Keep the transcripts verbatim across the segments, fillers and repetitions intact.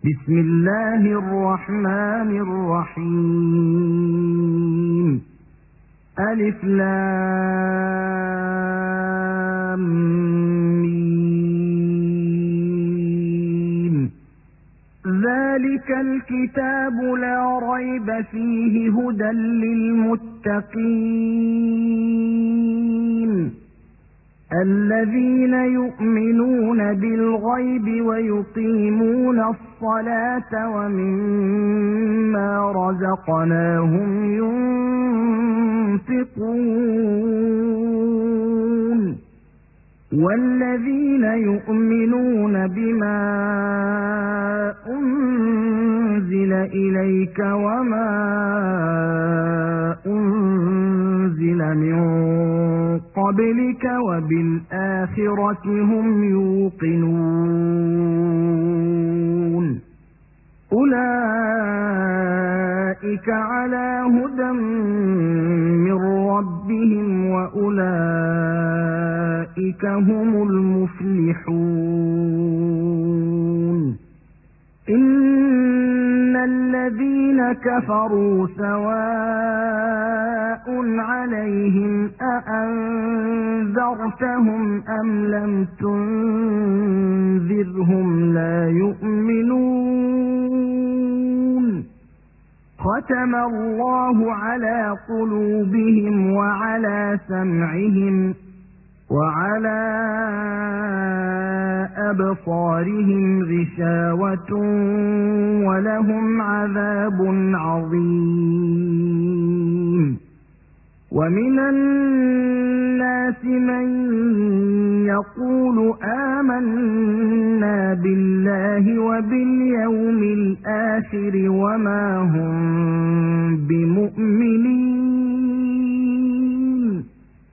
بسم الله الرحمن الرحيم. ألف لام ميم. ذلك الكتاب لا ريب فيه هدى للمتقين الذين يؤمنون بالغيب ويقيمون الصلاة ومما رزقناهم ينفقون والذين يؤمنون بما أنزل إليك وما أنزل من قبلك وبالآخرة هم يوقنون أولئك على هدى من ربهم وأولئك هم المفلحون. إن الذين كفروا سواء عليهم أأنذرتهم أم لم تنذرهم لا يؤمنون. ختم الله على قلوبهم وعلى سمعهم وعلى أبصارهم غشاوة ولهم عذاب عظيم. ومن الناس من يقول آمنا بالله وباليوم الآخر وما هم بمؤمنين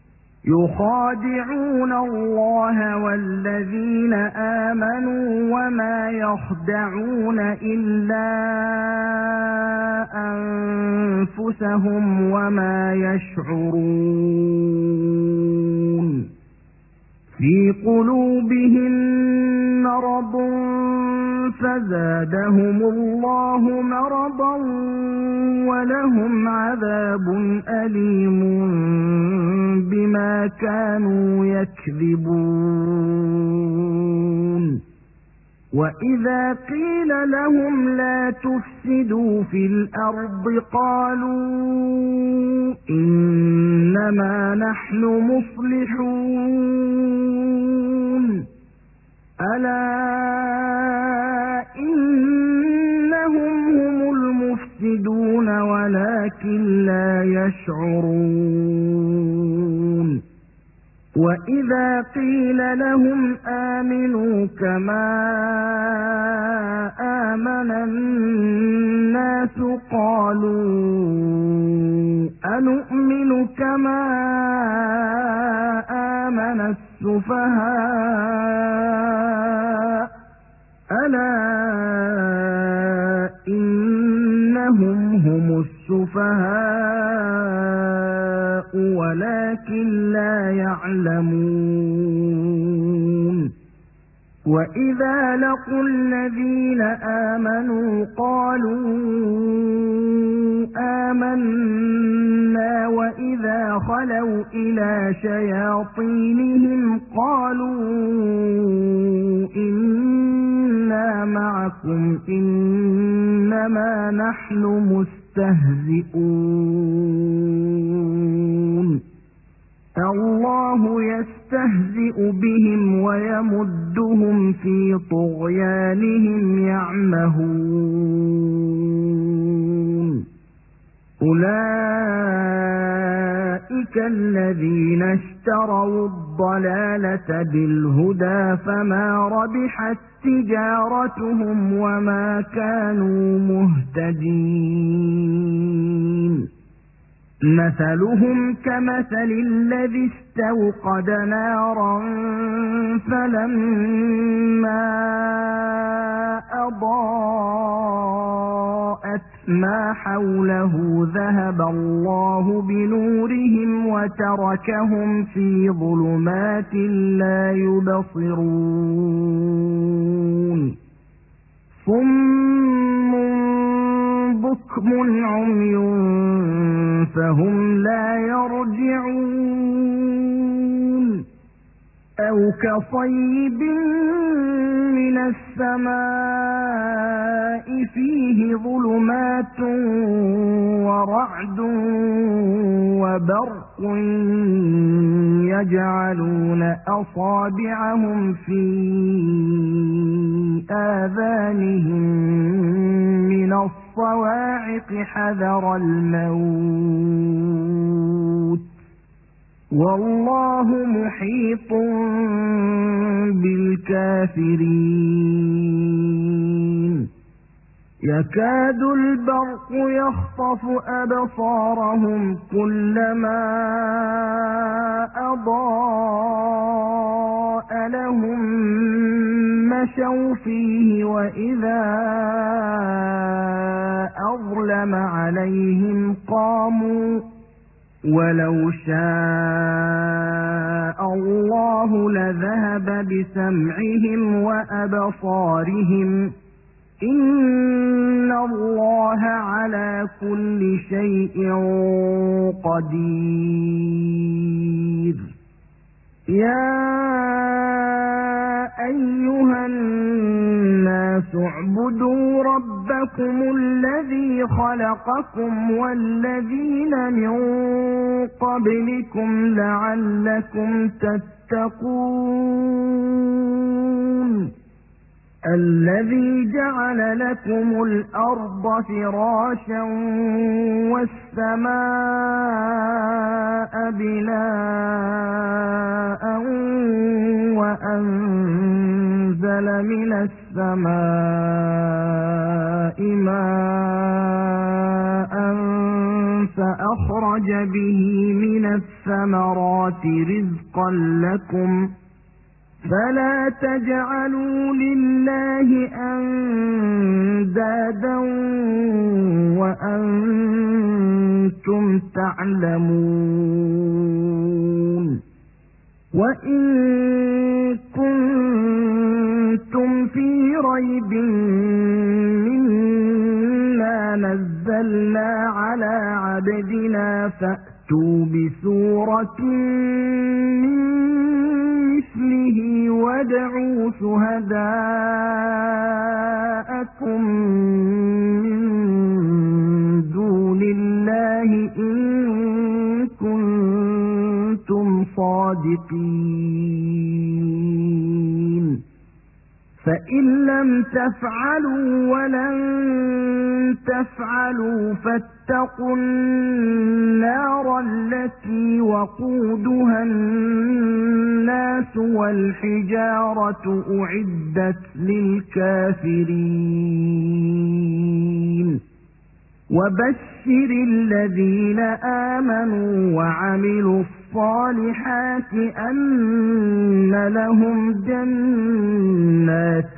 يخادعون الله والذين آمنوا وما يخدعون إلا أنفسهم وما يشعرون. في قلوبهم مرض فزادهم الله مرضا ولهم عذاب أليم بما كانوا يكذبون. وإذا قيل لهم لا تفسدوا في الأرض قالوا إنما نحن مصلحون. ألا إنهم هم المفسدون ولكن لا يشعرون. وإذا قيل لهم آمنوا كما آمن الناس قالوا أنؤمن كما آمن السفهاء ألا إنهم هم السفهاء ولكن لا يعلمون. وإذا لقوا الذين آمنوا قالوا آمنا وإذا خلوا إلى شياطينهم قالوا إنا معكم إنما نحن مستهزئون. الله يستهزئ بهم ويمدهم في طغيانهم يعمهون. أولئك الذين اشتروا الضلالة بالهدى فما ربحت تجارتهم وما كانوا مهتدين. مثلهم كمثل الذي استوقد نارا فلما أضاءت ما حوله ذهب الله بنورهم وتركهم في ظلمات لا يبصرون. صم بكم عمي فهم لا يرجعون أو كصيب من السماء فيه ظلمات ورعد وبرق يجعلون أصابعهم في آذانهم من الصواعق حذر الموت والله محيط بالكافرين يكاد البرق يخطف أبصارهم كلما أضاء لهم مشوا فيه وإذا أظلم عليهم قاموا ولو شاء الله لذهب بسمعهم وأبصارهم إن الله على كل شيء قدير يا أيها الناس اعبدوا ربكم الذي خلقكم والذين من قبلكم لعلكم تتقون الذي جعل لكم الأرض فراشا والسماء بناء وأنزل من السماء ماء فأخرج به من الثمرات رزقا لكم فلا تجعلوا لله أندادا وأنتم تعلمون وإن كنتم في ريب مما نزلنا على عبدنا فأتوا بسورة من مثله وادعوا شهداءكم من دون الله إن كنتم صادقين فإن لم تفعلوا ولن تفعلوا فاتقوا النار التي وقودها الناس والحجارة أعدت للكافرين وبشر الذين آمنوا وعملوا الصالحات أن لهم جنات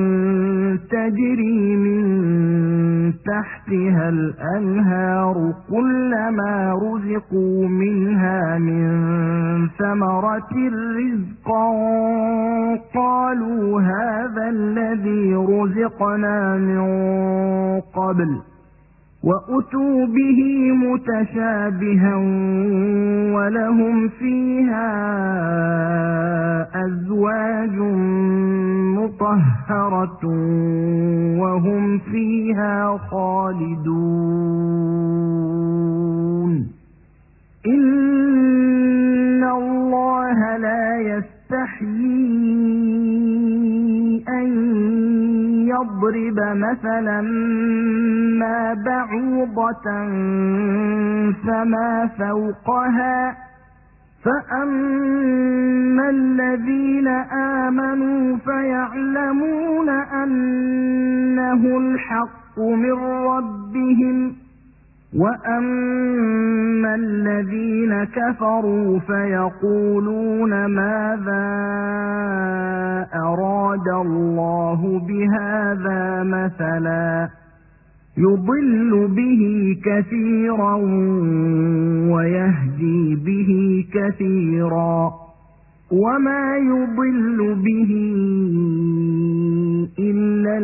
تجري من تحتها الأنهار كلما رزقوا منها من ثمرة رزقا قالوا هذا الذي رزقنا من قبل وأتوا به متشابها ولهم فيها أزواج مطهرة وهم فيها خالدون إن الله لا يستحيي أن يضرب مثلا ما بعوضة فما فوقها فأما الذين آمنوا فيعلمون أنه الحق من ربهم وأما الذين كفروا فيقولون ماذا أراد الله بهذا مثلا يضل به كثيرا ويهدي به كثيرا وما يضل به إلا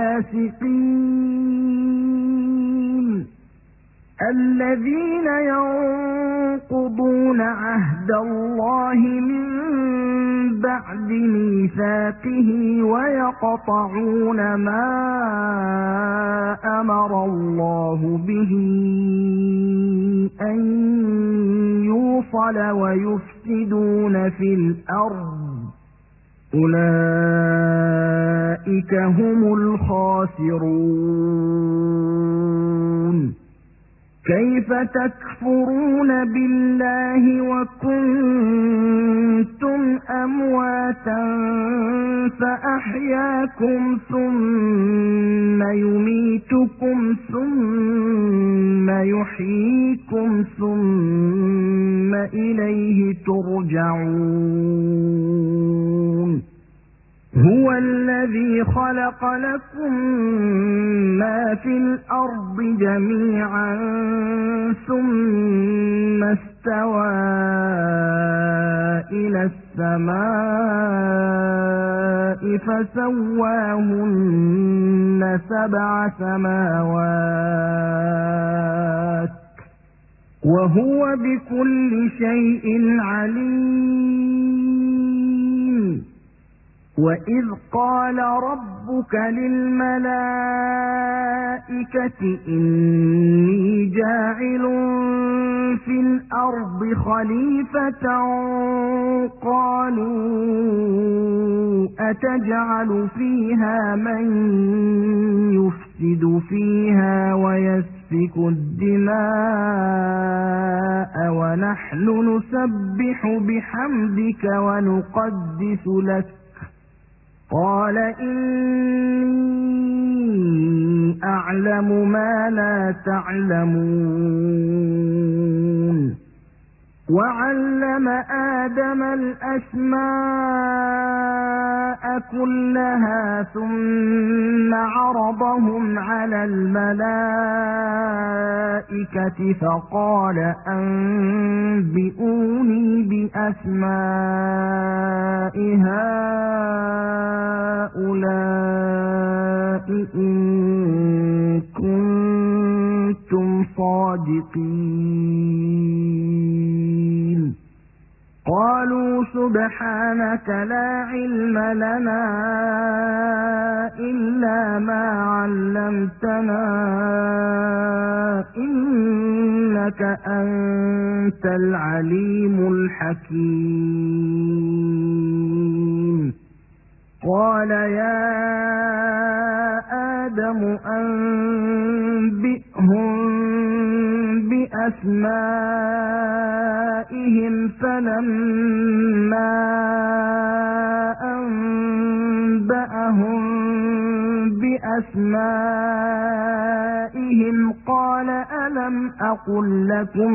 الفاسقين الذين ينقضون عهد الله من بعد ميثاقه ويقطعون ما أمر الله به أن يوصل ويفسدون في الأرض أولئك هم الخاسرون كيف تكفرون بالله وكنتم أمواتا فأحياكم ثم يميتكم ثم يحييكم ثم إليه ترجعون هو الذي خلق لكم ما في الأرض جميعا ثم استوى إلى السماء فسواهن سبع سماوات وهو بكل شيء عليم وإذ قال ربك للملائكة إني جاعل في الأرض خليفة قالوا أتجعل فيها من يفسد فيها ويسفك الدماء ونحن نسبح بحمدك ونقدس لك قال إني أعلم ما لا تعلمون وعلم آدم الأسماء كلها ثم عرضهم على الملائكة فقال أنبئوني بأسماء هؤلاء إن كنتم صادقين قالوا سبحانك لا علم لنا إلا ما علمتنا إنك أنت العليم الحكيم قال يا آدم أنبئهم بأسمائهم فلما أنبأهم بأسمائهم قال ألم أقل لكم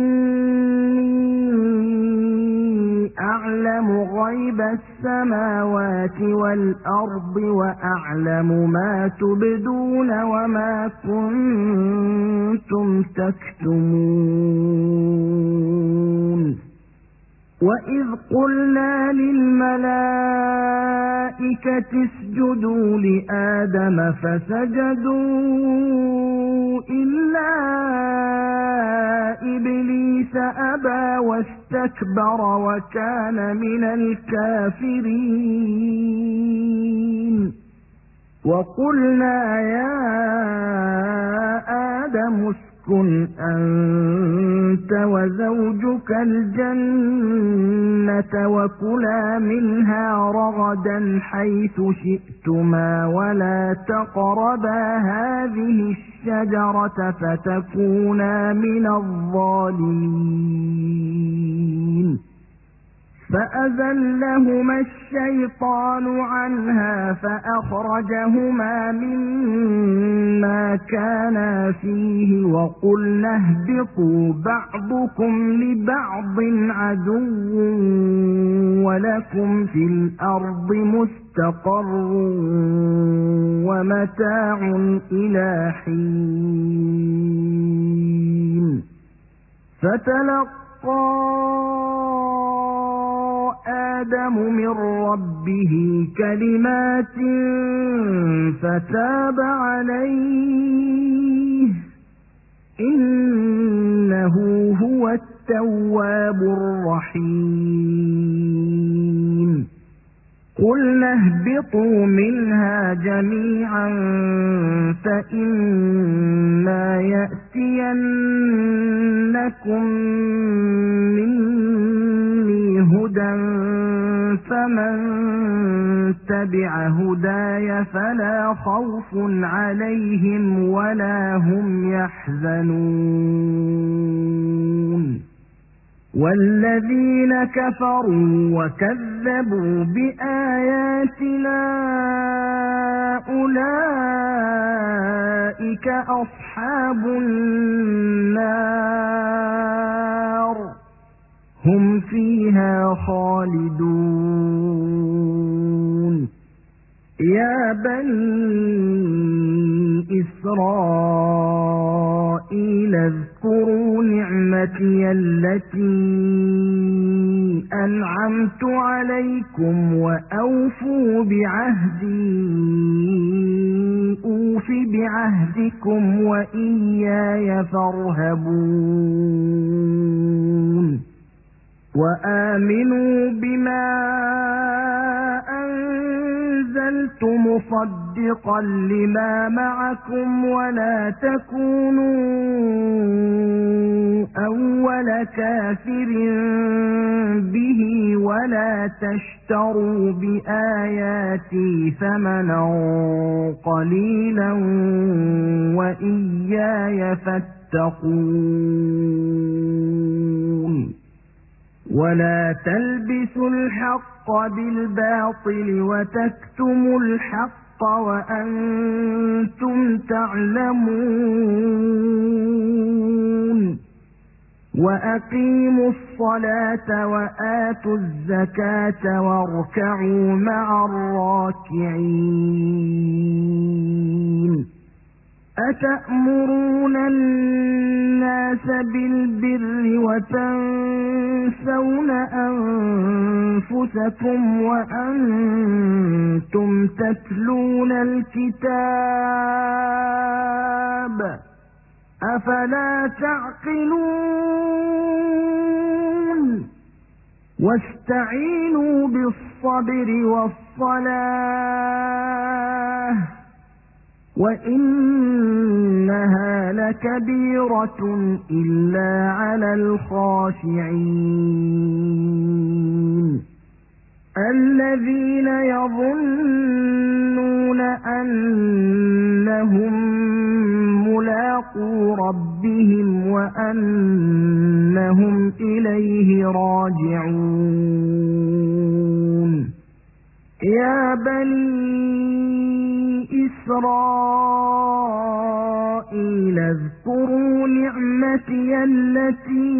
إني أعلم غيب السماوات والأرض وأعلم ما تبدون وما كنتم تكتمون وإذ قلنا للملائكة اسجدوا لآدم فسجدوا إلا إبليس أبى واستكبر وكان من الكافرين وقلنا يا آدم اسكن أنت وزوجك الجنة وكلا منها رغدا حيث شئتما ولا تقربا هذه الشجرة فتكونا من الظالمين فأزلهما الشيطان عنها فأخرجهما مما كانا فيه وقلنا اهبطوا بعضكم لبعض عدو ولكم في الأرض مستقر ومتاع إلى حين فتلقى آدم من ربه كلمات فتاب عليه إنه هو التواب الرحيم قُلْنَا اهْبِطُوا مِنْهَا جَمِيعًا فَإِمَّا يَأْتِيَنَّكُم مِّنِّي هُدًى فَمَن تَبِعَ هُدَايَ فَلَا خَوْفٌ عَلَيْهِمْ وَلَا هُمْ يَحْزَنُونَ وَالَّذِينَ كَفَرُوا وَكَذَّبُوا بِآيَاتِنَا أُولَئِكَ أَصْحَابُ النَّارِ هُمْ فِيهَا خَالِدُونَ يَا بَنِي إِسْرَائِيلَ اذْكُرُوا نِعْمَتِيَ الَّتِي أَنْعَمْتُ عَلَيْكُمْ وَأَوْفُوا بِعَهْدِي أُوفِ بِعَهْدِكُمْ وَإِيَّايَ فَارْهَبُونِ وَآمِنُوا بِمَا أَنزَلْتُ مُصَدِّقًا لِمَا مَعَكُمْ وَلَا تَكُونُوا أَوَّلَ كَافِرٍ بِهِ وَلَا تَشْتَرُوا بِآيَاتِي ثَمَنًا قَلِيلًا وَإِيَّايَ فَاتَّقُونِ وَلَا تَلْبِسُوا الْحَقَّ بِالْبَاطِلِ وَتَكْتُمُوا الْحَقَّ وَأَنْتُمْ تَعْلَمُونَ وَأَقِيمُوا الصَّلَاةَ وَآتُوا الزَّكَاةَ وَارْكَعُوا مَعَ الرَّاكِعِينَ أَتَأْمُرُونَ النَّاسَ بِالْبِرِّ وَتَنْسَوْنَ أَنفُسَكُمْ وَأَنْتُمْ تَتْلُونَ الْكِتَابَ أَفَلَا تَعْقِلُونَ وَاسْتَعِينُوا بِالصَّبْرِ وَالصَّلَاةِ وَإِنَّهَا لَكَبِيرَةٌ إِلَّا عَلَى الْخَاشِعِينَ الَّذِينَ يَظُنُّونَ أَنَّهُم مُّلَاقُو رَبِّهِمْ وَأَنَّهُمْ إِلَيْهِ رَاجِعُونَ يَا بَنِي إِسْرَائِيلَ اذْكُرُوا نِعْمَتِيَ الَّتِي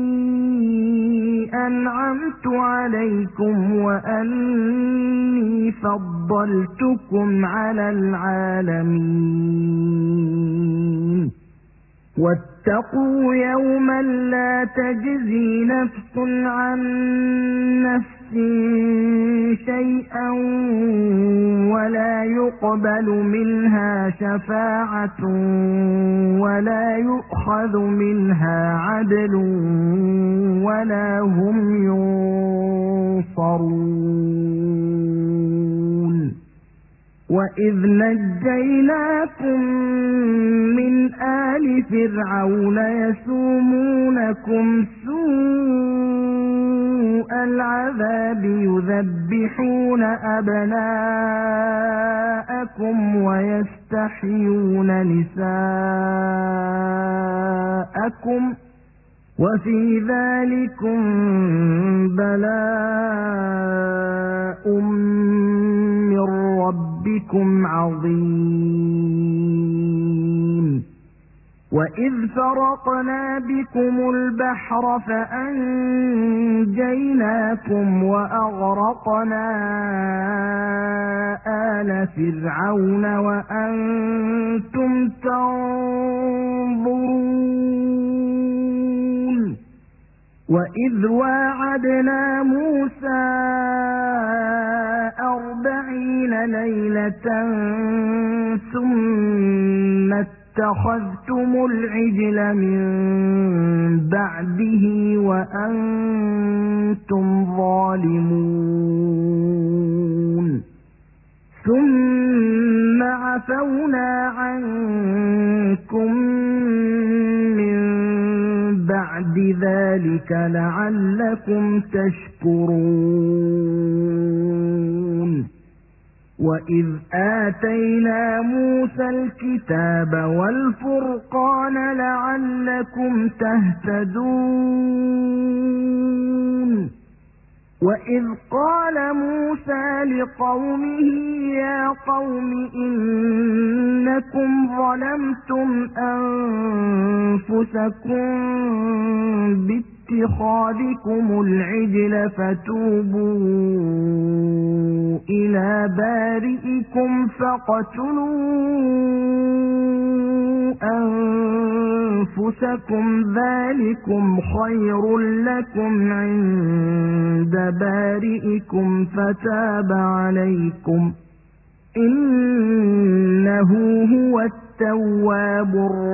أَنْعَمْتُ عَلَيْكُمْ وَأَنِّي فَضَّلْتُكُمْ عَلَى الْعَالَمِينَ وَاتَّقُوا يَوْمًا لَّا تَجْزِي نَفْسٌ عَن نَّفْسٍ شَيْئًا وَلَا يُقْبَلُ مِنْهَا شَفَاعَةٌ وَلَا يُؤْخَذُ مِنْهَا عَدْلٌ وَلَا هُمْ يُنصَرُونَ وَإِذْ نَجَّيْنَاكُمْ مِنْ آلِ فِرْعَوْنَ يَسُومُونَكُمْ سُوءَ الْعَذَابِ يُذَبِّحُونَ أَبْنَاءَكُمْ وَيَسْتَحْيُونَ نِسَاءَكُمْ وَفِي ذَلِكُمْ بَلَاءٌ مِّن رَّبِّكُمْ عَظِيمٌ وَإِذْ فَرَقْنَا بِكُمُ الْبَحْرَ فَأَنجَيْنَاكُمْ وَأَغْرَقْنَا آلَ فِرْعَوْنَ وَأَنتُمْ تَنظُرُونَ وإذ واعدنا موسى أربعين ليلة ثم اتخذتم العجل من بعده وأنتم ظالمون ثم عفونا عنكم من بعد ذلك لعلكم تشكرون وإذ آتينا موسى الكتاب والفرقان لعلكم تهتدون وإذ قال موسى لقومه يا قوم إنكم ظلمتم أنفسكم باتخاذكم العجل فتوبوا إلى بارئكم فاقتلوا أنفسكم ذلكم خير لكم عند بارئكم فتاب عليكم إنه هو التواب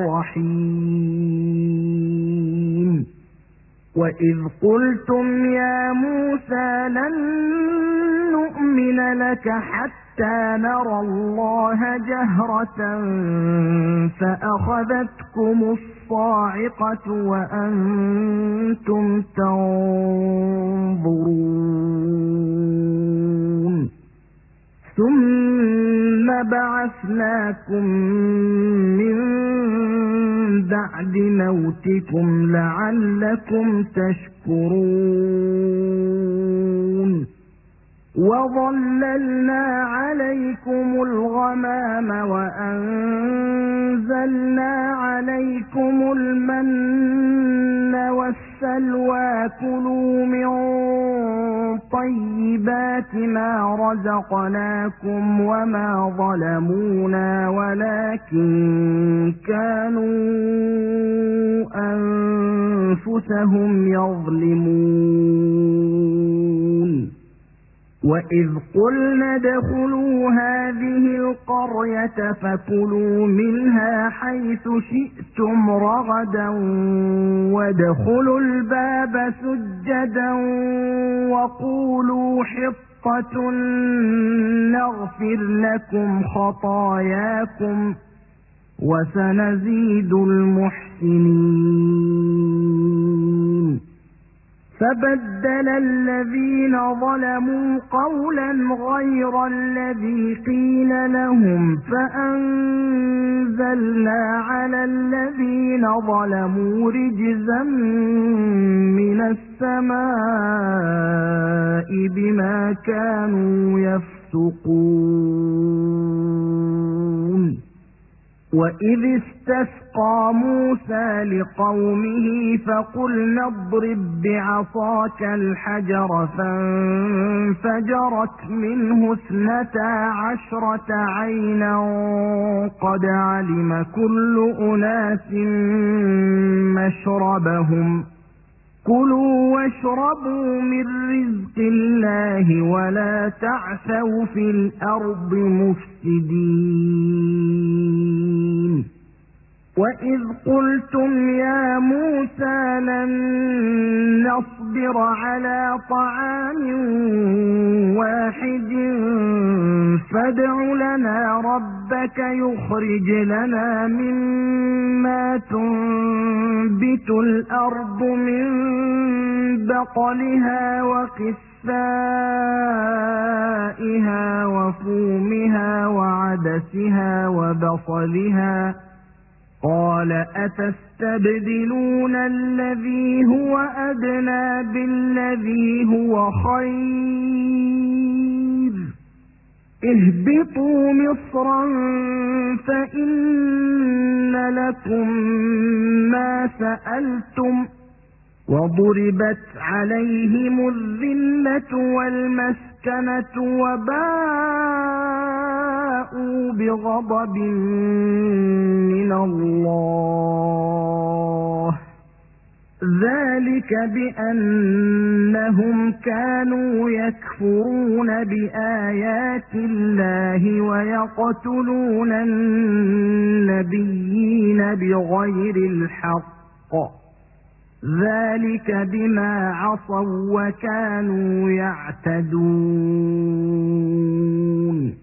الرحيم وإذ قلتم يا موسى لن نؤمن لك حتى نرى الله جهرة فأخذتكم الصاعقة وأنتم تنظرون ثم بعثناكم من بعد موتكم لعلكم تشكرون وظللنا عليكم الغمام وأنزلنا عليكم المن والسلوى كلوا من طيبات ما رزقناكم وما ظلمونا ولكن كانوا أنفسهم يظلمون وإذ قلنا ادخلوا هذه القرية فكلوا منها حيث شئتم رغدا وادخلوا الباب سجدا وقولوا حطة نغفر لكم خطاياكم وسنزيد المحسنين فبدل الذين ظلموا قولا غير الذي قيل لهم فأنزلنا على الذين ظلموا رجزا من السماء بما كانوا يفسقون وإذ استسقى موسى لقومه فقلنا اضرب بعصاك الحجر فانفجرت منه اثنتا عشرة عينا قد علم كل أناس مشربهم كلوا واشربوا من رزق الله ولا تعثوا في الأرض مفسدين وإذ قلتم يا موسى لن نصبر على طعام واحد فادع لنا ربك يخرج لنا مما تنبت الأرض من بقلها وقثائها وفومها وعدسها وبصلها قال أتستبدلون الذي هو أدنى بالذي هو خير اهبطوا مصرا فإن لكم ما سألتم وضربت عليهم الذلة والمسكنة وباءوا بغضب من الله ذلك بأنهم كانوا يكفرون بآيات الله ويقتلون النبيين بغير الحق ذلك بما عصوا وكانوا يعتدون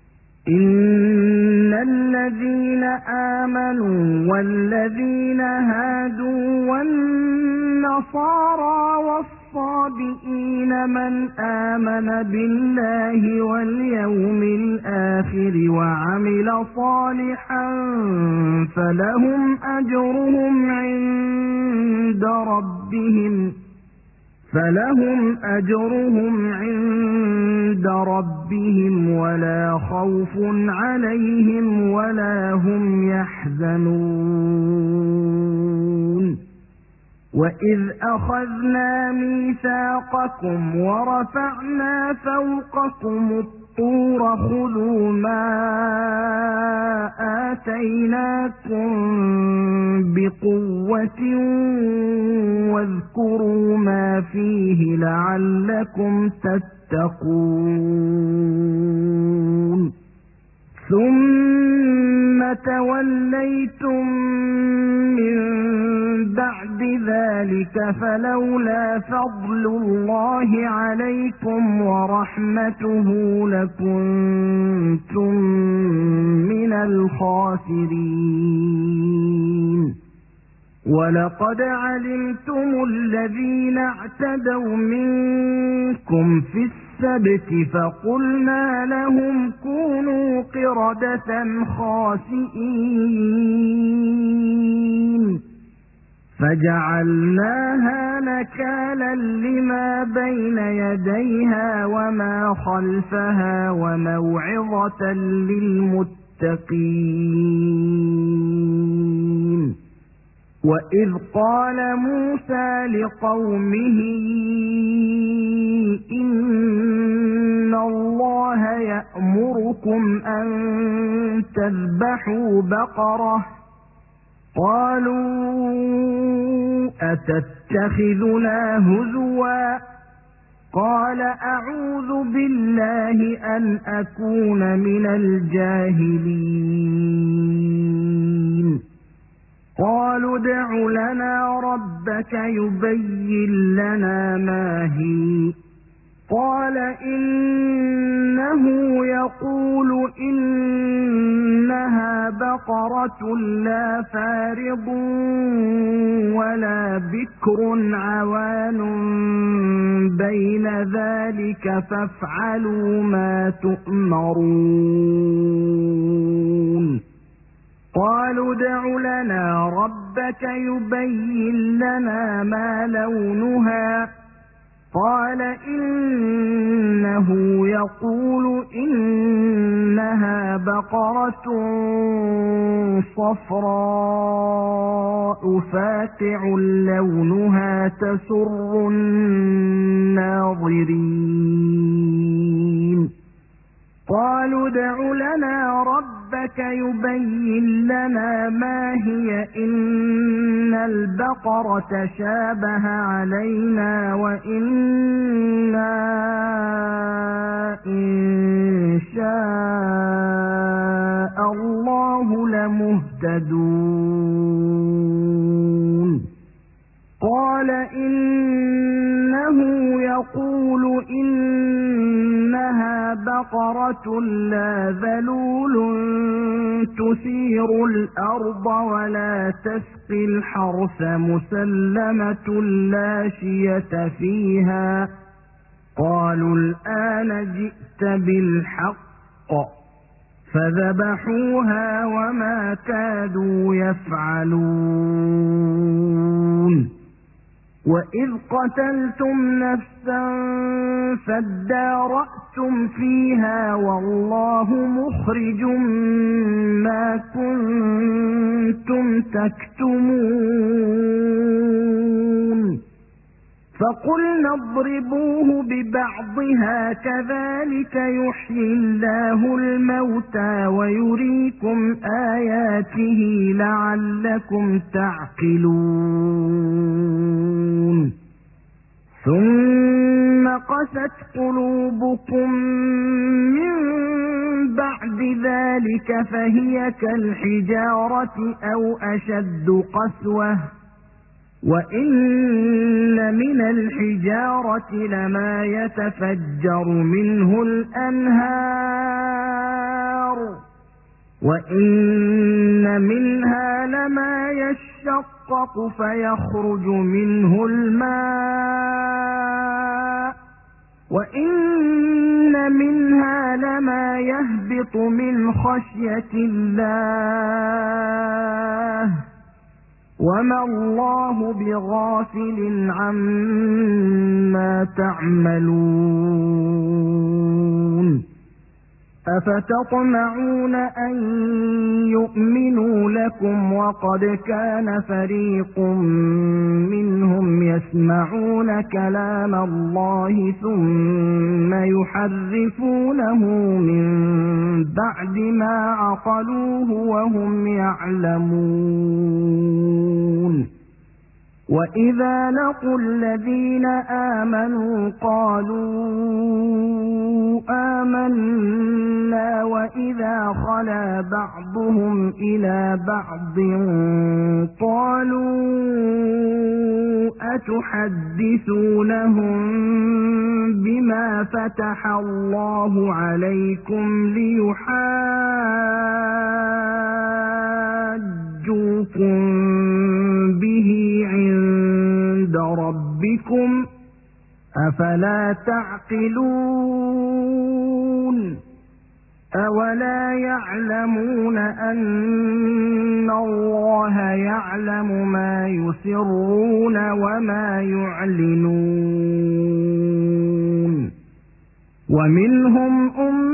إن الذين آمنوا والذين هادوا والنصارى والصابئين من آمن بالله واليوم الآخر وعمل صالحا فلهم أجرهم عند ربهم فلهم أجرهم عند ربهم ولا خوف عليهم ولا هم يحزنون وإذ أخذنا ميثاقكم ورفعنا فوقكم الطور خذوا ما آتيناكم بقوة واذكروا ما فيه لعلكم تتقون ثم توليتم من بعد ذلك فلولا فضل الله عليكم ورحمته لكنتم من الخاسرين ولقد علمتم الذين اعتدوا منكم في السبت فقلنا لهم كونوا قردة خاسئين فجعلناها نكالا لما بين يديها وما خلفها وموعظة للمتقين وإذ قال موسى لقومه إن الله يأمركم أن تذبحوا بقرة قالوا أتتخذنا هزوا قال أعوذ بالله أن أكون من الجاهلين قالوا ادع لنا ربك يبين لنا ما هي قال إنه يقول إنها بقرة لا فارض ولا بكر عوان بين ذلك فافعلوا ما تؤمرون قالوا ادع لنا ربك يبين لنا ما لونها قال إنه يقول إنها بقرة صفراء فاقع لونها تسر الناظرين قالوا ادع لنا ربك يبين لنا ما هي إن البقرة شابه علينا وإنا إن شاء الله لمهتدون قال إنه يقول إنها بقرة لا ذلول تثير الأرض ولا تسقي الحرث مسلمة لا شية فيها قالوا الآن جئت بالحق فذبحوها وما كادوا يفعلون وإذ قتلتم نفسا فادارأتم فيها والله مخرج ما كنتم تكتمون فقلنا اضربوه ببعضها كذلك يحيي الله الموتى ويريكم آياته لعلكم تعقلون ثم قست قلوبكم من بعد ذلك فهي كالحجارة أو أشد قسوة وإن من الحجارة لما يتفجر منه الأنهار وإن منها لما يشقق فيخرج منه الماء وإن منها لما يهبط من خشية الله وما الله بغافل عما تعملون أفتطمعون أن يؤمنوا لكم وقد كان فريق منهم يسمعون كلام الله ثم يحرفونه من بعد ما عقلوه وهم يعلمون وإذا لقوا الذين آمنوا قالوا آمنا وإذا خلا بعضهم إلى بعض قالوا أتحدثونهم بما فتح الله عليكم ليحاجوكم به عند ربكم أفلا تعقلون أولا يعلمون أن الله يعلم ما يسرون وما يعلنون ومنهم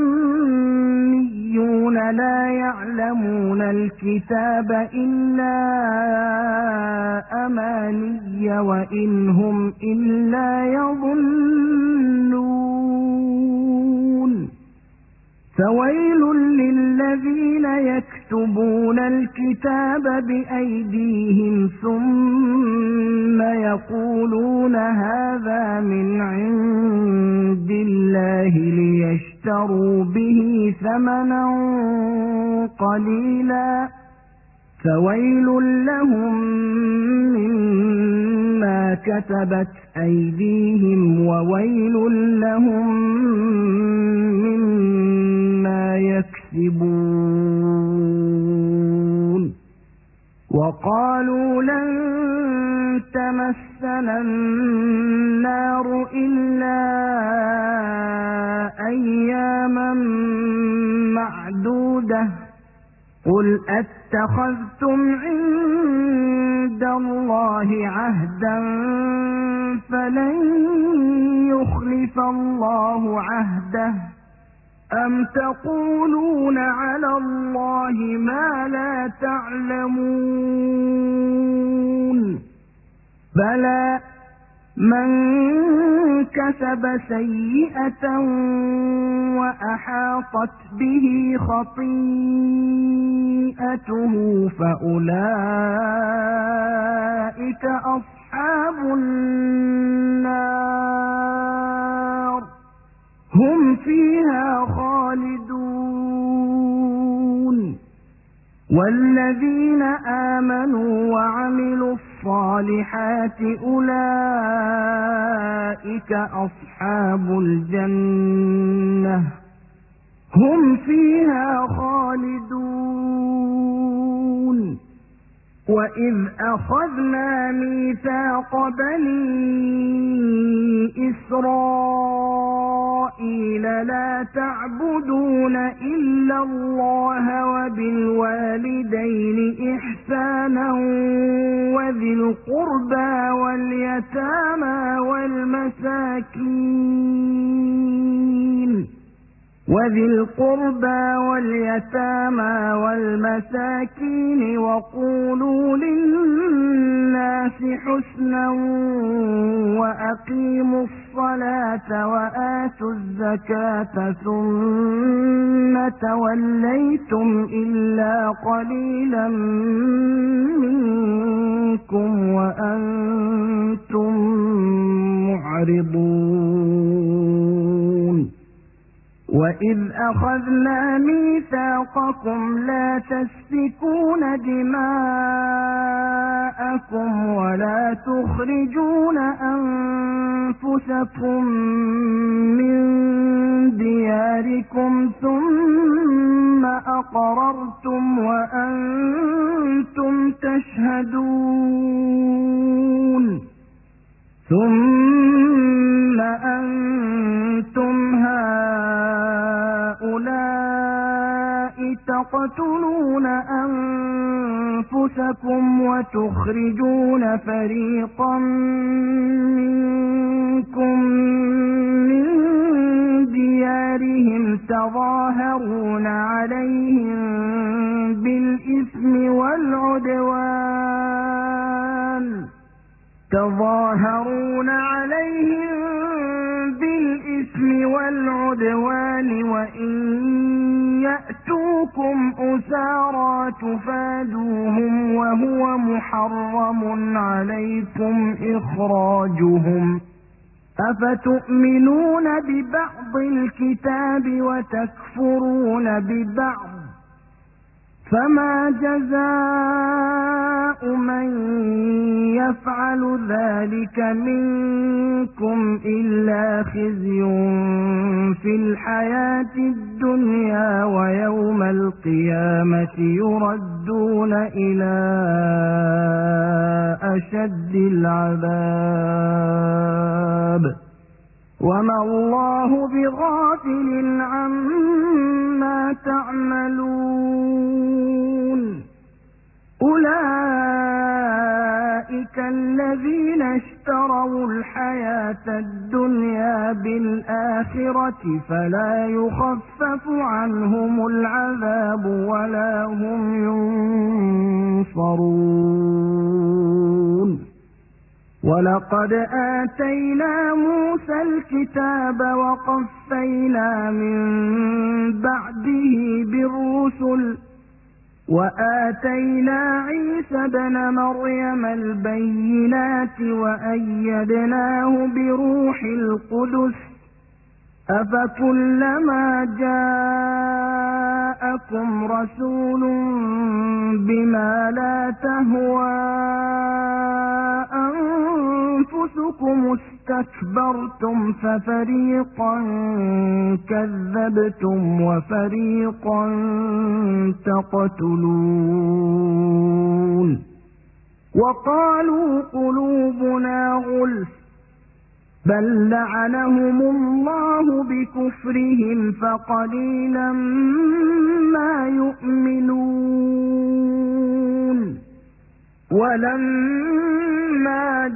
أميون لا يعلمون الكتاب إلا أماني وإن هم إلا يظنون فويل للذين يكتبون الكتاب بأيديهم ثم يقولون هذا من عند الله ليشتروا به ثمنا قليلا فويل لهم مما كتبت أيديهم وويل لهم مما يكسبون وقالوا لن تمسنا النار إلا أياما معدودة قل أتخذتم عند الله عهدا فلن يخلف الله عهده أم تقولون على الله ما لا تعلمون بلى من كسب سيئة وأحاطت به خطيئته فأولئك أصحاب النار هم فيها خالدون والذين آمنوا وعملوا الصالحات أولئك أصحاب الجنة هم فيها خالدون وإذ أخذنا ميثاق بني إسرائيل لا تعبدون إلا الله وبالوالدين إحسانا وذي القربى واليتامى والمساكين وذي القربى واليتامى والمساكين وقولوا للناس حسنا وأقيموا الصلاة وآتوا الزكاة ثم توليتم إلا قليلا منكم وأنتم معرضون معرضون وإذ أخذنا ميثاقكم لا تسفكون دماءكم ولا تخرجون أنفسكم من دياركم ثم أقررتم وأنتم تشهدون ثم أنتم هؤلاء تقتلون أنفسكم وتخرجون فريقا منكم من ديارهم تظاهرون عليهم بالإثم والعدوان تظاهرون عليهم بالإثم والعدوان وإن يأتوكم أسارى تفادوهم وهو محرم عليكم إخراجهم أفتؤمنون ببعض الكتاب وتكفرون ببعض فما جزاء من يفعل ذلك منكم إلا خزي في الحياة الدنيا ويوم القيامة يردون إلى أشد العذاب وما الله بغافل عما تعملون أولئك الذين اشتروا الحياة الدنيا بالآخرة فلا يخفف عنهم العذاب ولا هم ينصرون ولقد آتينا موسى الكتاب وقفينا من بعده بالرسل وآتينا عيسى ابن مريم البينات وأيدناه بروح القدس أفكلما جاءكم رسول بما لا تهوى أنفسكم استكبرتم ففريقا كذبتم وفريقا تقتلون وقالوا قلوبنا غلف بل لعنهم الله بكفرهم فقليلا ما يؤمنون ولما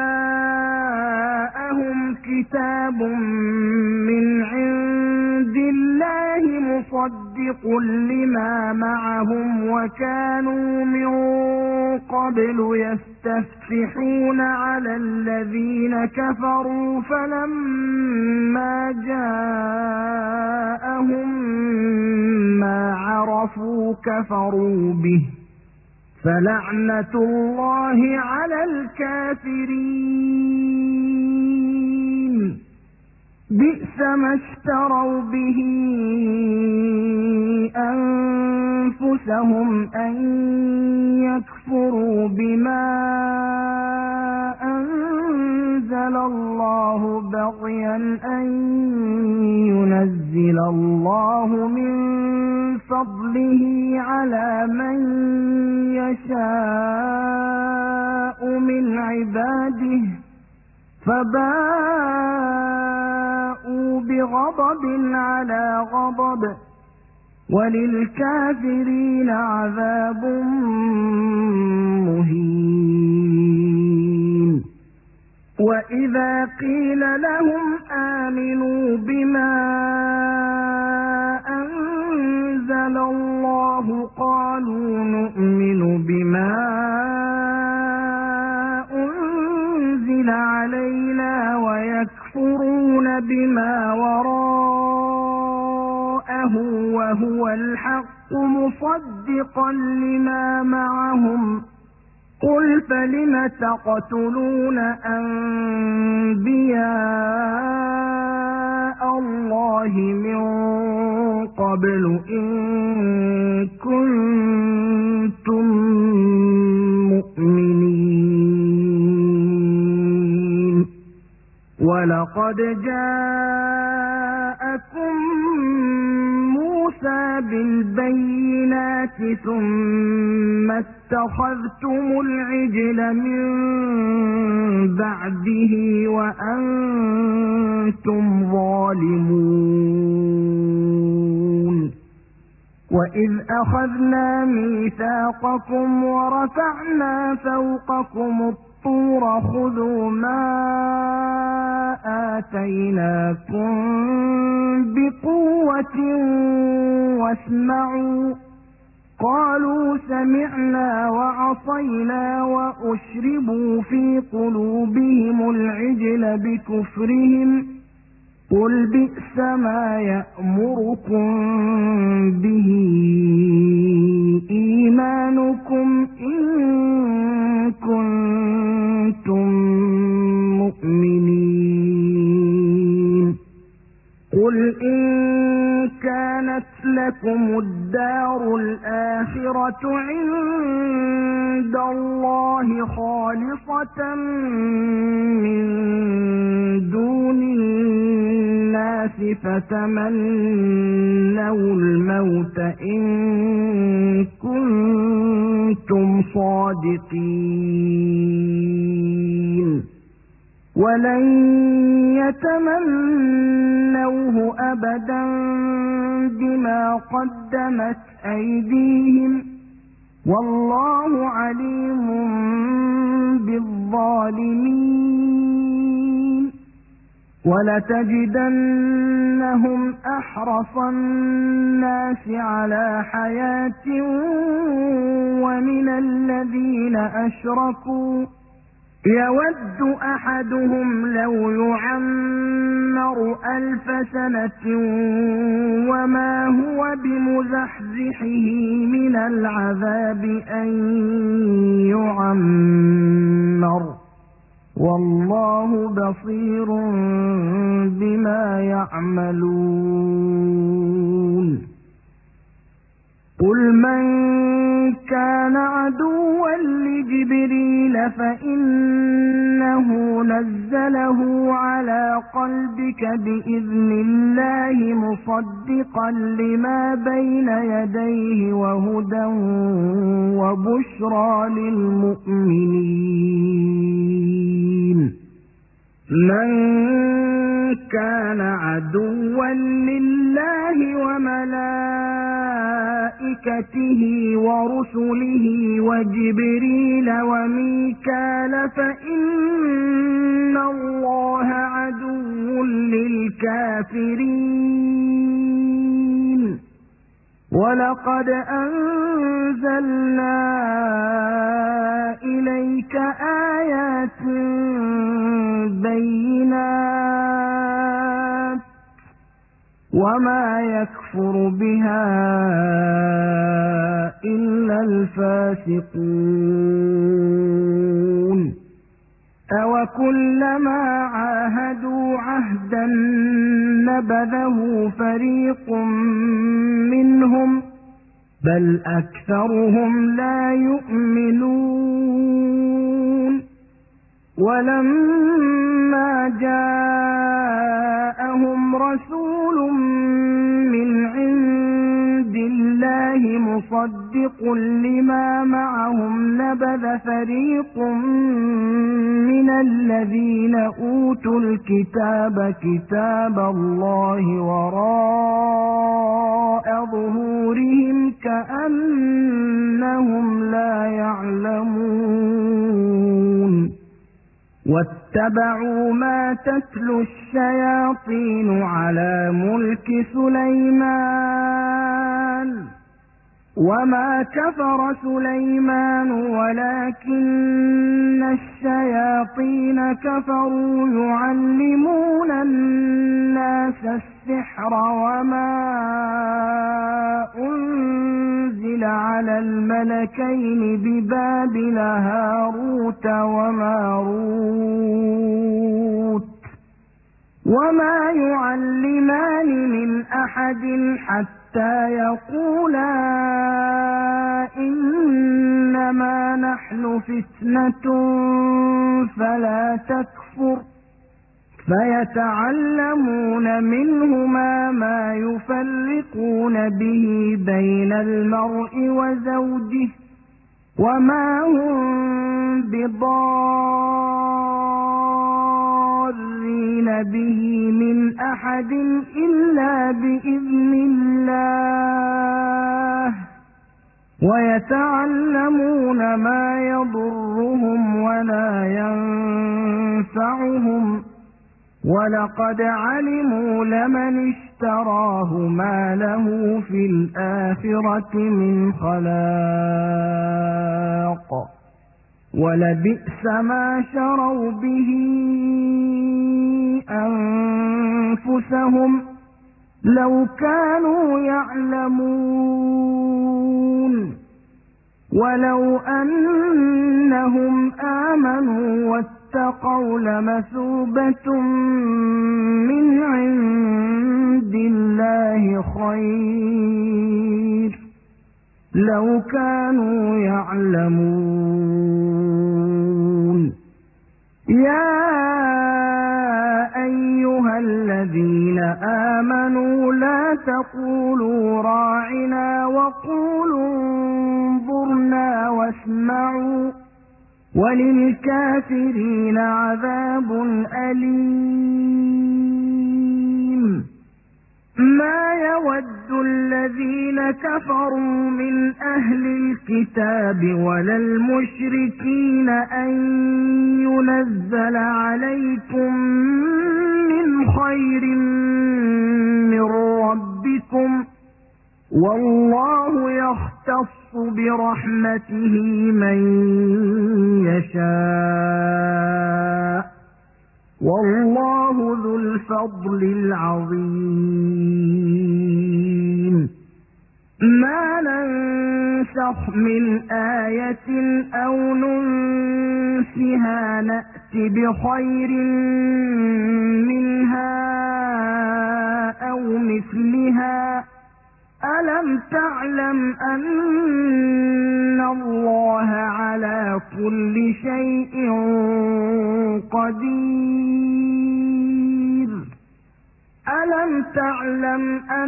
جاءهم كتاب من عند الله مصدق لما معهم وكانوا من قبل يستفتحون على الذين كفروا فلما جاءهم ما عرفوا كفروا به فلعنة الله على الكافرين بئس ما اشتروا به أنفسهم أن يكفروا بما أنزل الله بغيا أن ينزل الله من فضله على من يشاء من عباده فباءوا بغضب على غضب وللكافرين عذاب مهين وإذا قيل لهم آمنوا بما أنزل الله قالوا نؤمن بما أنزل علينا ويكفرون بما وراءه وهو الحق مصدقا لما معهم قل فلم تقتلون أنبياء الله من قبل إن كنتم مؤمنين ولقد جاءكم موسى بالبينات ثم اتخذتم العجل من بعده وأنتم ظالمون وإذ أخذنا ميثاقكم ورفعنا فوقكم الطور خذوا ما آتيناكم بقوة واسمعوا قالوا سمعنا وعصينا وأشربوا في قلوبهم العجل بكفرهم قل بئس ما يأمركم به إيمانكم إن كنتم مؤمنين قل إن كانت لكم الدار الآخرة عند الله خالصة من دون الناس فتمنوا الموت إن كنتم صادقين ولن يتمنوه أبدا بما قدمت أيديهم والله عليم بالظالمين ولتجدنهم أحرص الناس على حياة ومن الذين أشركوا يود أحدهم لو يعمر ألف سنة وما هو بمزحزحه من العذاب أن يعمر والله بصير بما يعملون قل من كان عدوا لجبريل فإنه نزله على قلبك بإذن الله مصدقا لما بين يديه وهدى وبشرى للمؤمنين من كان عدوا لله وملائكته ورسله وجبريل وميكال فإن الله عدو للكافرين ولقد أنزلنا إليك آيات بينات وما يكفر بها إلا الفاسقون أوكلما عاهدوا عهدا نبذه فريق منهم بل أكثرهم لا يؤمنون ولما جاءهم رسول من عند الله مصدق لما معهم نبذ فريق من الذين أوتوا الكتاب كتاب الله وراء ظهورهم كأنهم لا يعلمون واتبعوا ما تتلو الشياطين على ملك سليمان وما كفر سليمان ولكن الشياطين كفروا يعلمون الناس السحر وما أنزل على على الملكين ببابل هاروت وماروت وما يعلمان من أحد حتى يقولا إنما نحن فتنة فلا تكفر فيتعلمون منهما ما يفرقون به بين المرء وزوجه وما هم بضارين به من أحد إلا بإذن الله ويتعلمون ما يضرهم ولا ينفعهم ولقد علموا لمن اشتراه ما له في الآخرة من خلاق ولبئس ما شروا به أنفسهم لو كانوا يعلمون ولو أنهم آمنوا واتقوا لمثوبة من عند الله خير لو كانوا يعلمون يا أيها الذين آمنوا لا تقولوا راعنا وقولوا انظرنا واسمعوا وللكافرين عذاب أليم ما يود الذين كفروا من أهل الكتاب ولا المشركين أن ينزل عليكم من خير من ربكم والله يختص برحمته من يشاء والله ذو الفضل العظيم ما ننسخ من آية أو ننسها نأت بخير منها أو مثلها ألم تعلم أن الله على كل شيء قدير ألم تعلم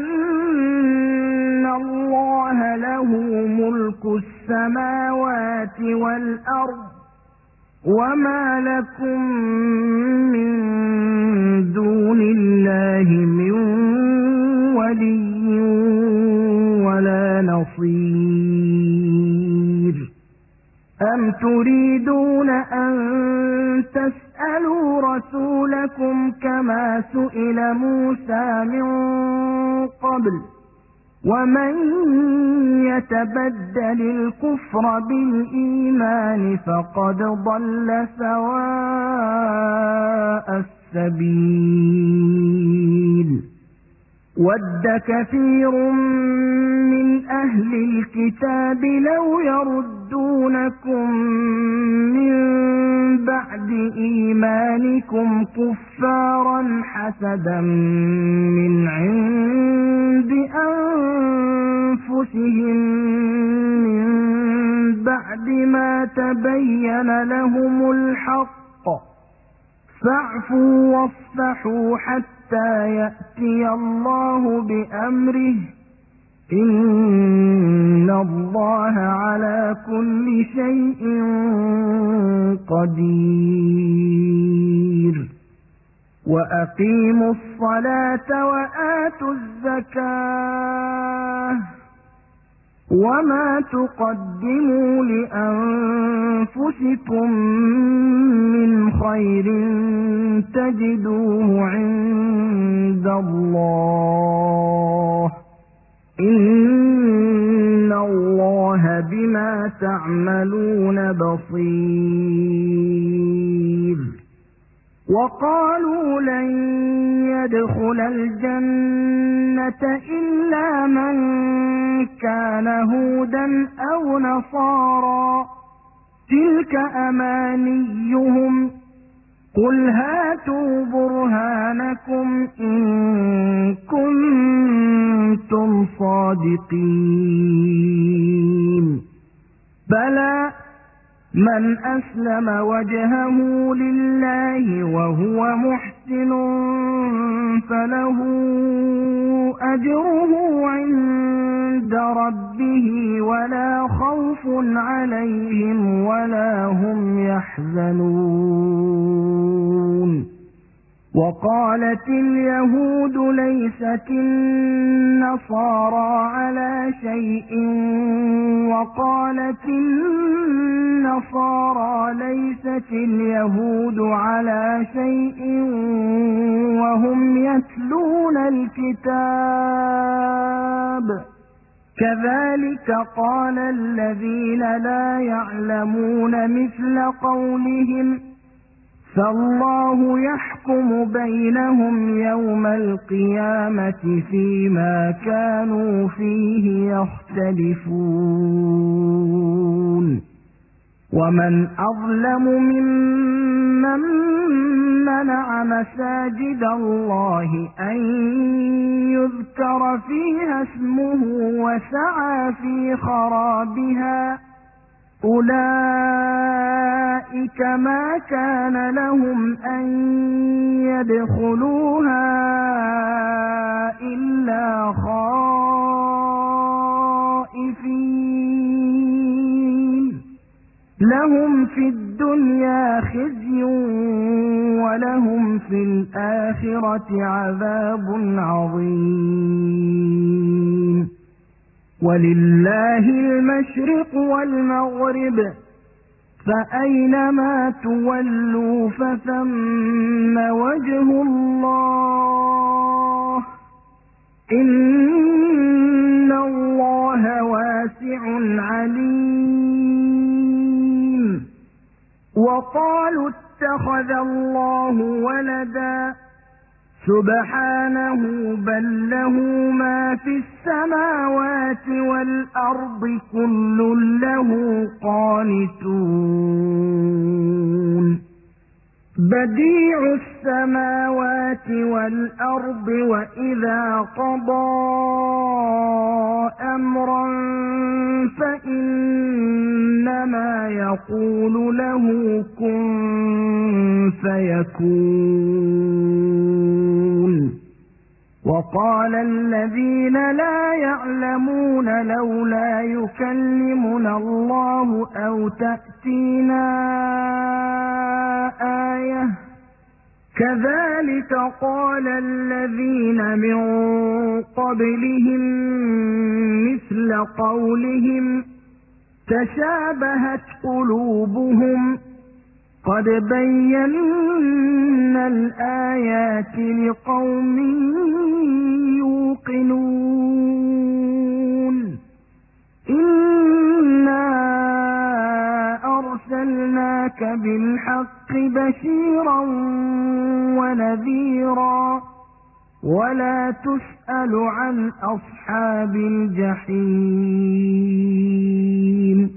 أن الله له ملك السماوات والأرض وما لكم من دون الله من ولي ولا نصير أم تريدون أن تسألوا رسولكم كما سئل موسى من قبل ومن يتبدل الكفر بالإيمان فقد ضل سواء السبيل ود كثير من أهل الكتاب لو يردونكم من بعد إيمانكم كفارا حسدا من عند أنفسهم من بعد ما تبين لهم الحق فاعفوا واصفحوا حتى يأتي الله بأمره إن الله على كل شيء قدير وأقيموا الصلاة وآتوا الزكاة وما تقدموا لأنفسكم من خير تجدوه عند الله إن الله بما تعملون بصير وقالوا لن يدخل الجنة إلا من كان هودا أو نصارى تلك أمانيهم قل هاتوا برهانكم إن كنتم صادقين بلى من أسلم وجهه لله وهو محسن فله أجره عند ربه ولا خوف عليهم ولا هم يحزنون وقالت اليهود ليست النصارى على شيء وقالت النصارى ليست اليهود على شيء وهم يتلون الكتاب كذلك قال الذين لا يعلمون مثل قولهم فالله يحكم بينهم يوم القيامة فيما كانوا فيه يختلفون ومن أظلم ممن منع مساجد الله أن يذكر فيها اسمه وسعى في خرابها أولئك ما كان لهم أن يدخلوها إلا خائفين لهم في الدنيا خزي ولهم في الآخرة عذاب عظيم ولله المشرق والمغرب فأينما تولوا فثم وجه الله إن الله واسع عليم وقالوا اتخذ الله ولدا سبحانه بل له ما في السماوات والأرض كل له قانتون بديع السماوات والأرض وإذا قضى أمرا فإنما يقول له كن فيكون وقال الذين لا يعلمون لولا يكلمنا الله أو تأتينا آية كذلك قال الذين من قبلهم مثل قولهم تشابهت قلوبهم قد بينا الآيات لقوم يوقنون إنا أرسلناك بالحق بشيرا ونذيرا ولا تسأل عن أصحاب الجحيم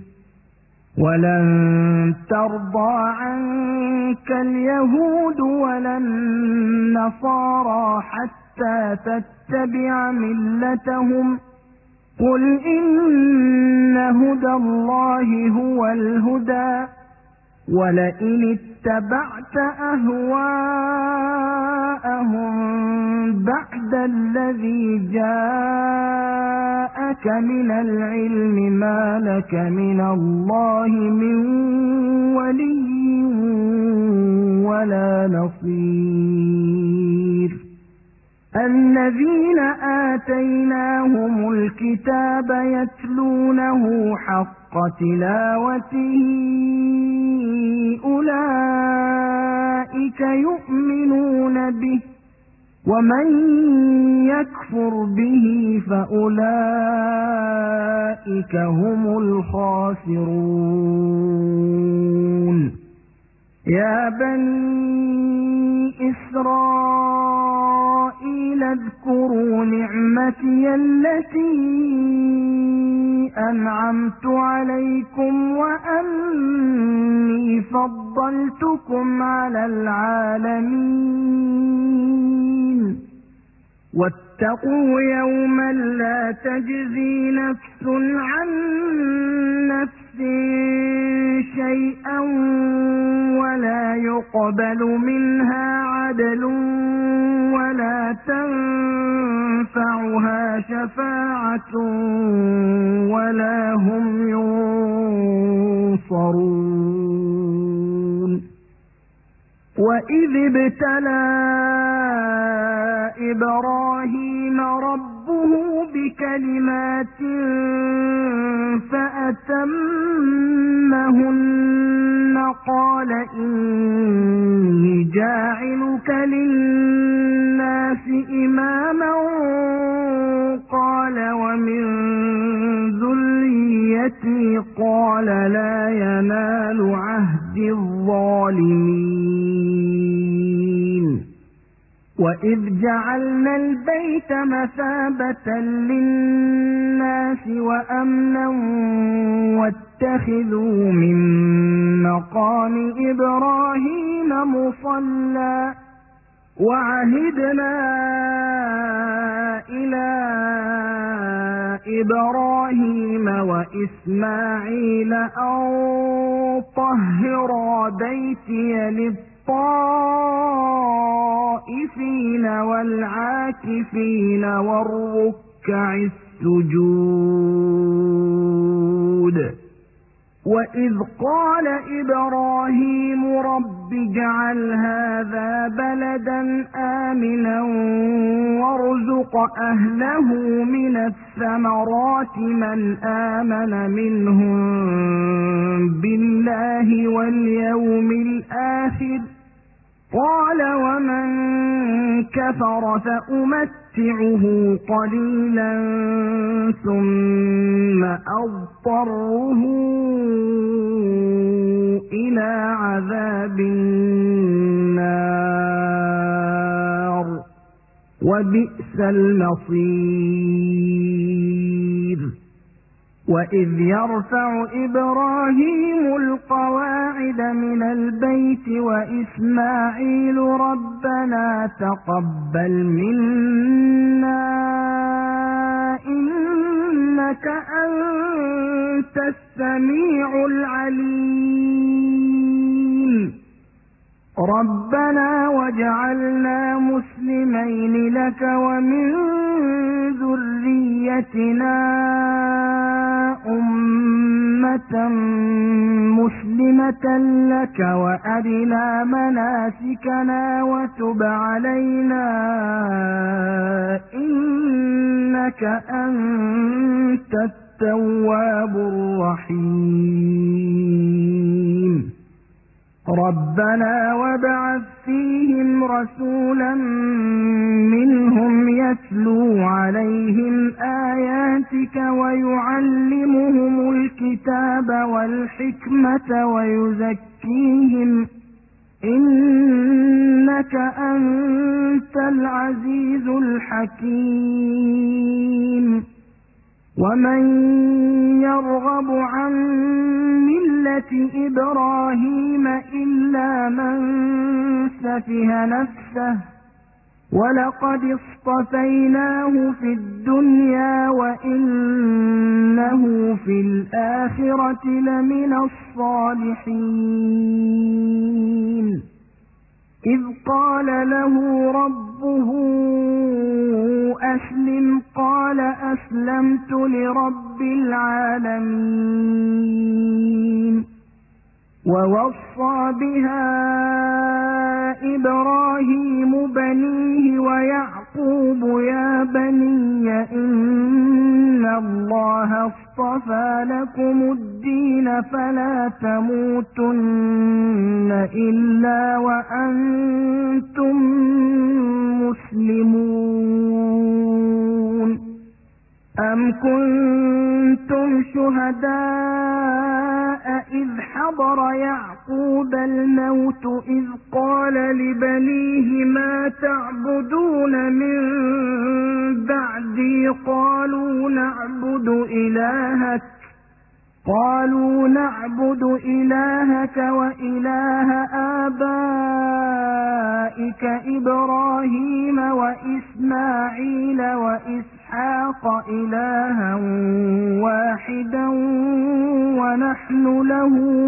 ولن ترضى عنك اليهود ولا النصارى حتى تتبع ملتهم قل إن هدى الله هو الهدى ولئن اتبعت أهواءهم بعد الذي جاءك من العلم ما لك من الله من ولي ولا نصير الذين آتيناهم الكتاب يتلونه حق تلاوته أولئك يؤمنون به ومن يكفر به فأولئك هم الخاسرون يا بني إسرائيل اذكروا نعمتي التي أنعمت عليكم وأني فضلتكم على العالمين واتقوا يوما لا تجزي نفس عن نفس شيئا ولا يقبل منها عدل ولا تنفعها شفاعة ولا هم ينصرون وإذ ابتلى إبراهيم ربه بكلمات فأتمهن قال إني جاعلك للناس إماما قال ومن ذريتي قال لا ينال عهد الظالمين وإذ جعلنا البيت مثابة للناس وأمنا واتخذوا من مقام إبراهيم مصلى وعهدنا إلى إبراهيم وإسماعيل أن طهرا بيتي للطائفين والعاكفين والركع السجود وإذ قال إبراهيم رب اجعل هذا بلدا آمنا وارزق أهله من الثمرات من آمن منهم بالله واليوم الآخر قال ومن كفر فأمتعه قليلا ثم أضطره إلى عذاب النار وبئس المصير وإذ يرفع إبراهيم القواعد من البيت وإسماعيل ربنا تقبل منا إنك أنت السميع العليم ربنا واجعلنا مسلمين لك ومن ذريتنا أمة مسلمة لك وأرنا مناسكنا وتب علينا إنك أنت التواب الرحيم ربنا وابعث فيهم رسولا منهم يتلو عليهم آياتك ويعلمهم الكتاب والحكمة ويزكيهم إنك أنت العزيز الحكيم ومن يرغب عن ملة إبراهيم إلا من سفه نفسه ولقد اصطفيناه في الدنيا وإنه في الآخرة لمن الصالحين إذ قال له ربه أسلم قال أسلمت لرب العالمين ووصى بها إبراهيم بنيه ويعقوب يا بني إن الله اصطفى لكم الدين فلا تموتن إلا وأنتم مسلمون أم كنتم شهداء إذ حضر حضر يعقوب الموت إذ قال لبنيه ما تعبدون من بعدي قالوا نعبد إلهك قالوا نعبد إلهك وإله آبائك إبراهيم وإسماعيل وإسحاق إلها واحدا ونحن له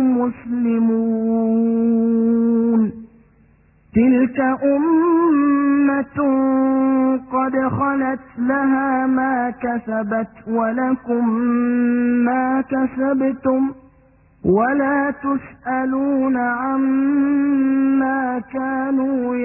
مسلمون تلك أمة قد خلت لها ما كسبت ولكم ما كسبتم ولا تسألون عما كانوا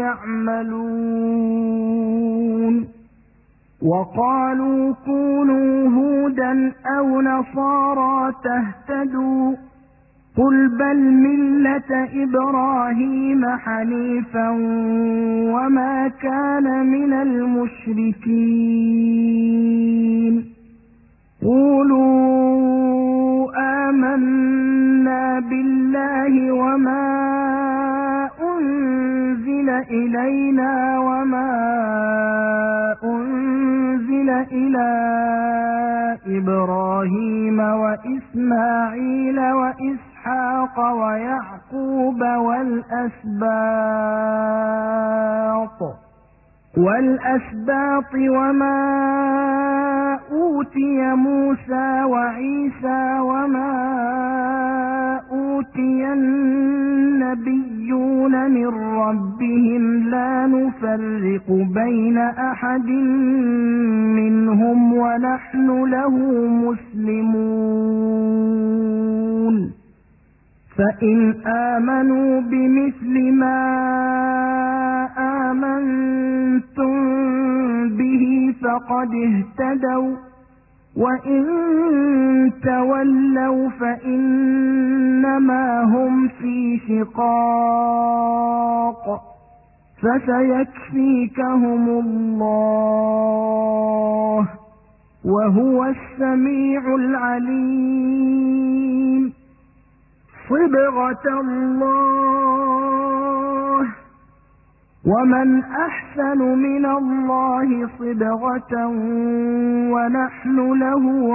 يعملون وقالوا كونوا هودا أو نصارى تهتدوا قل بل ملة إبراهيم حنيفا وما كان من المشركين قولوا آمنا بالله وما أنزل إلينا وما أنزل إلى إبراهيم وإسماعيل وإسحاق ويعقوب والأسباط والأسباط وما أوتي موسى وعيسى وما أوتي النبيون من ربهم لا نفرق بين أحد منهم ونحن له مسلمون فإن آمنوا بمثل ما آمنتم به فقد اهتدوا وإن تولوا فإنما هم في شقاق فسيكفيكهم الله وهو السميع العليم صبغة الله ومن أحسن من الله صبغة ونحن له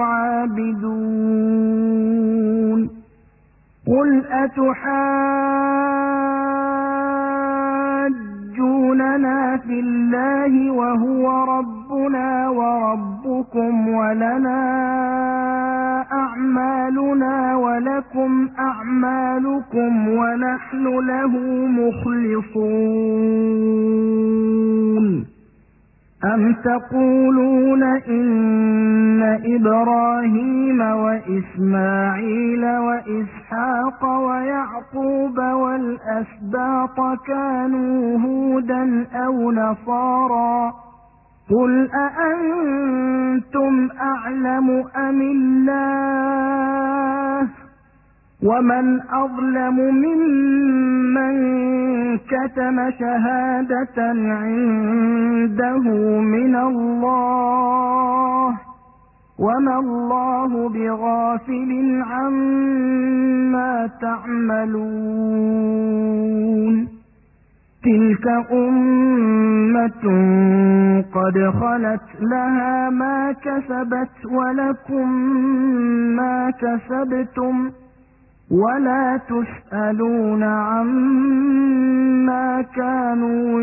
عابدون قل أتحاجوننا في الله وهو ربنا وربكم ولنا أعمالنا ولكم أعمالكم ونحن له مخلصون أم تقولون إن إبراهيم وإسماعيل وإسحاق ويعقوب والأسباط كانوا هودا أو نصارى قل أأنتم أعلم أم الله ومن أظلم ممن كتم شهادة عنده من الله وما الله بغافل عما تعملون تلك أمة قد خلت لها ما كسبت ولكم ما كسبتم ولا تسألون عما كانوا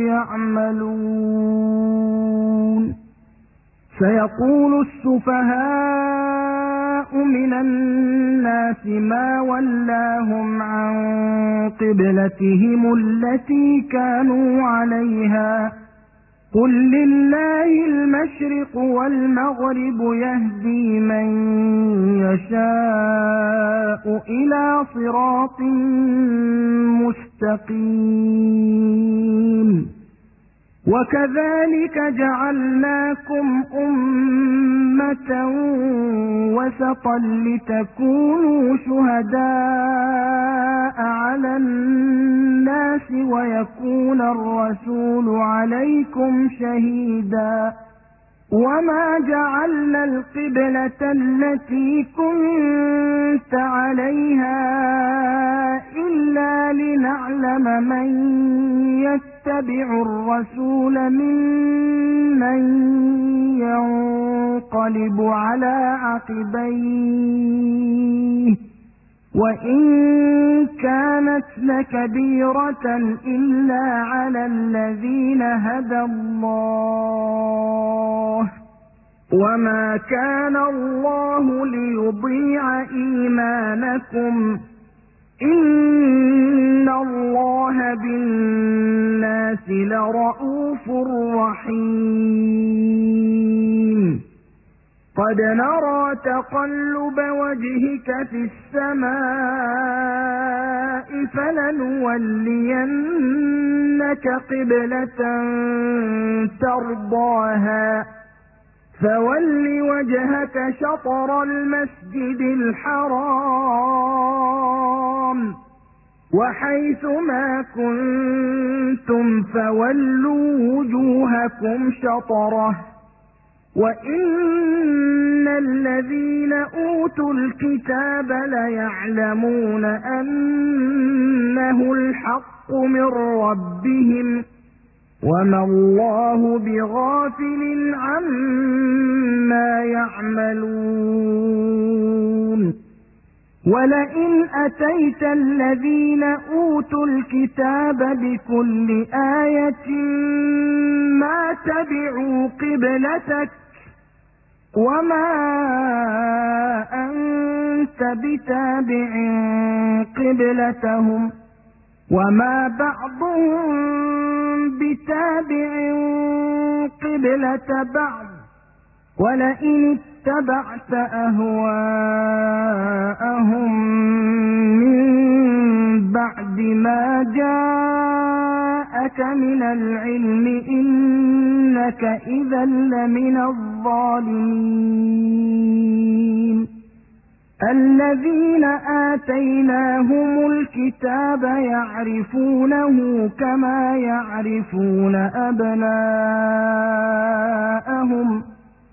يعملون سيقول السفهاء من الناس ما ولاهم عن قبلتهم التي كانوا عليها قل لله المشرق والمغرب يهدي من يشاء إلى صراط مستقيم وكذلك جعلناكم أمة وسطا لتكونوا شهداء على الناس ويكون الرسول عليكم شهيدا وما جعلنا القبلة التي كنت عليها من يتبع الرسول ممن ينقلب على عقبيه وإن كانت لكبيرة إلا على الذين هدى الله وما كان الله ليضيع إيمانكم إن الله بالناس لرءوف رحيم قد نرى تقلب وجهك في السماء فلنولينك قبلة ترضاها فول وجهك شطر المسجد الحرام وحيث ما كنتم فولوا وجوهكم شطره وإن الذين أوتوا الكتاب ليعلمون أنه الحق من ربهم وما الله بغافل عما يعملون ولئن أتيت الذين أوتوا الكتاب بكل آية ما تبعوا قبلتك وما أنت بتابع قبلتهم وما بعضهم بتابع قبلة بعض ولئن اتبعت أهواءهم من بعد ما جاءك من العلم إنك إذا لمن الظالمين الذين آتيناهم الكتاب يعرفونه كما يعرفون أبناءهم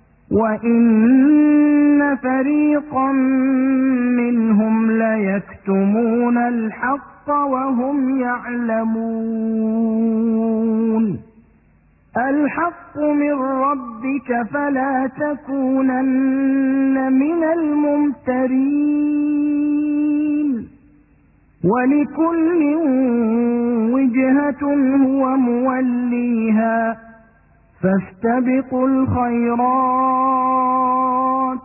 وإن فريقا منهم ليكتمون الحق وهم يعلمون الحق من ربك فلا تكونن من الممترين ولكل وجهة هو موليها فاستبقوا الخيرات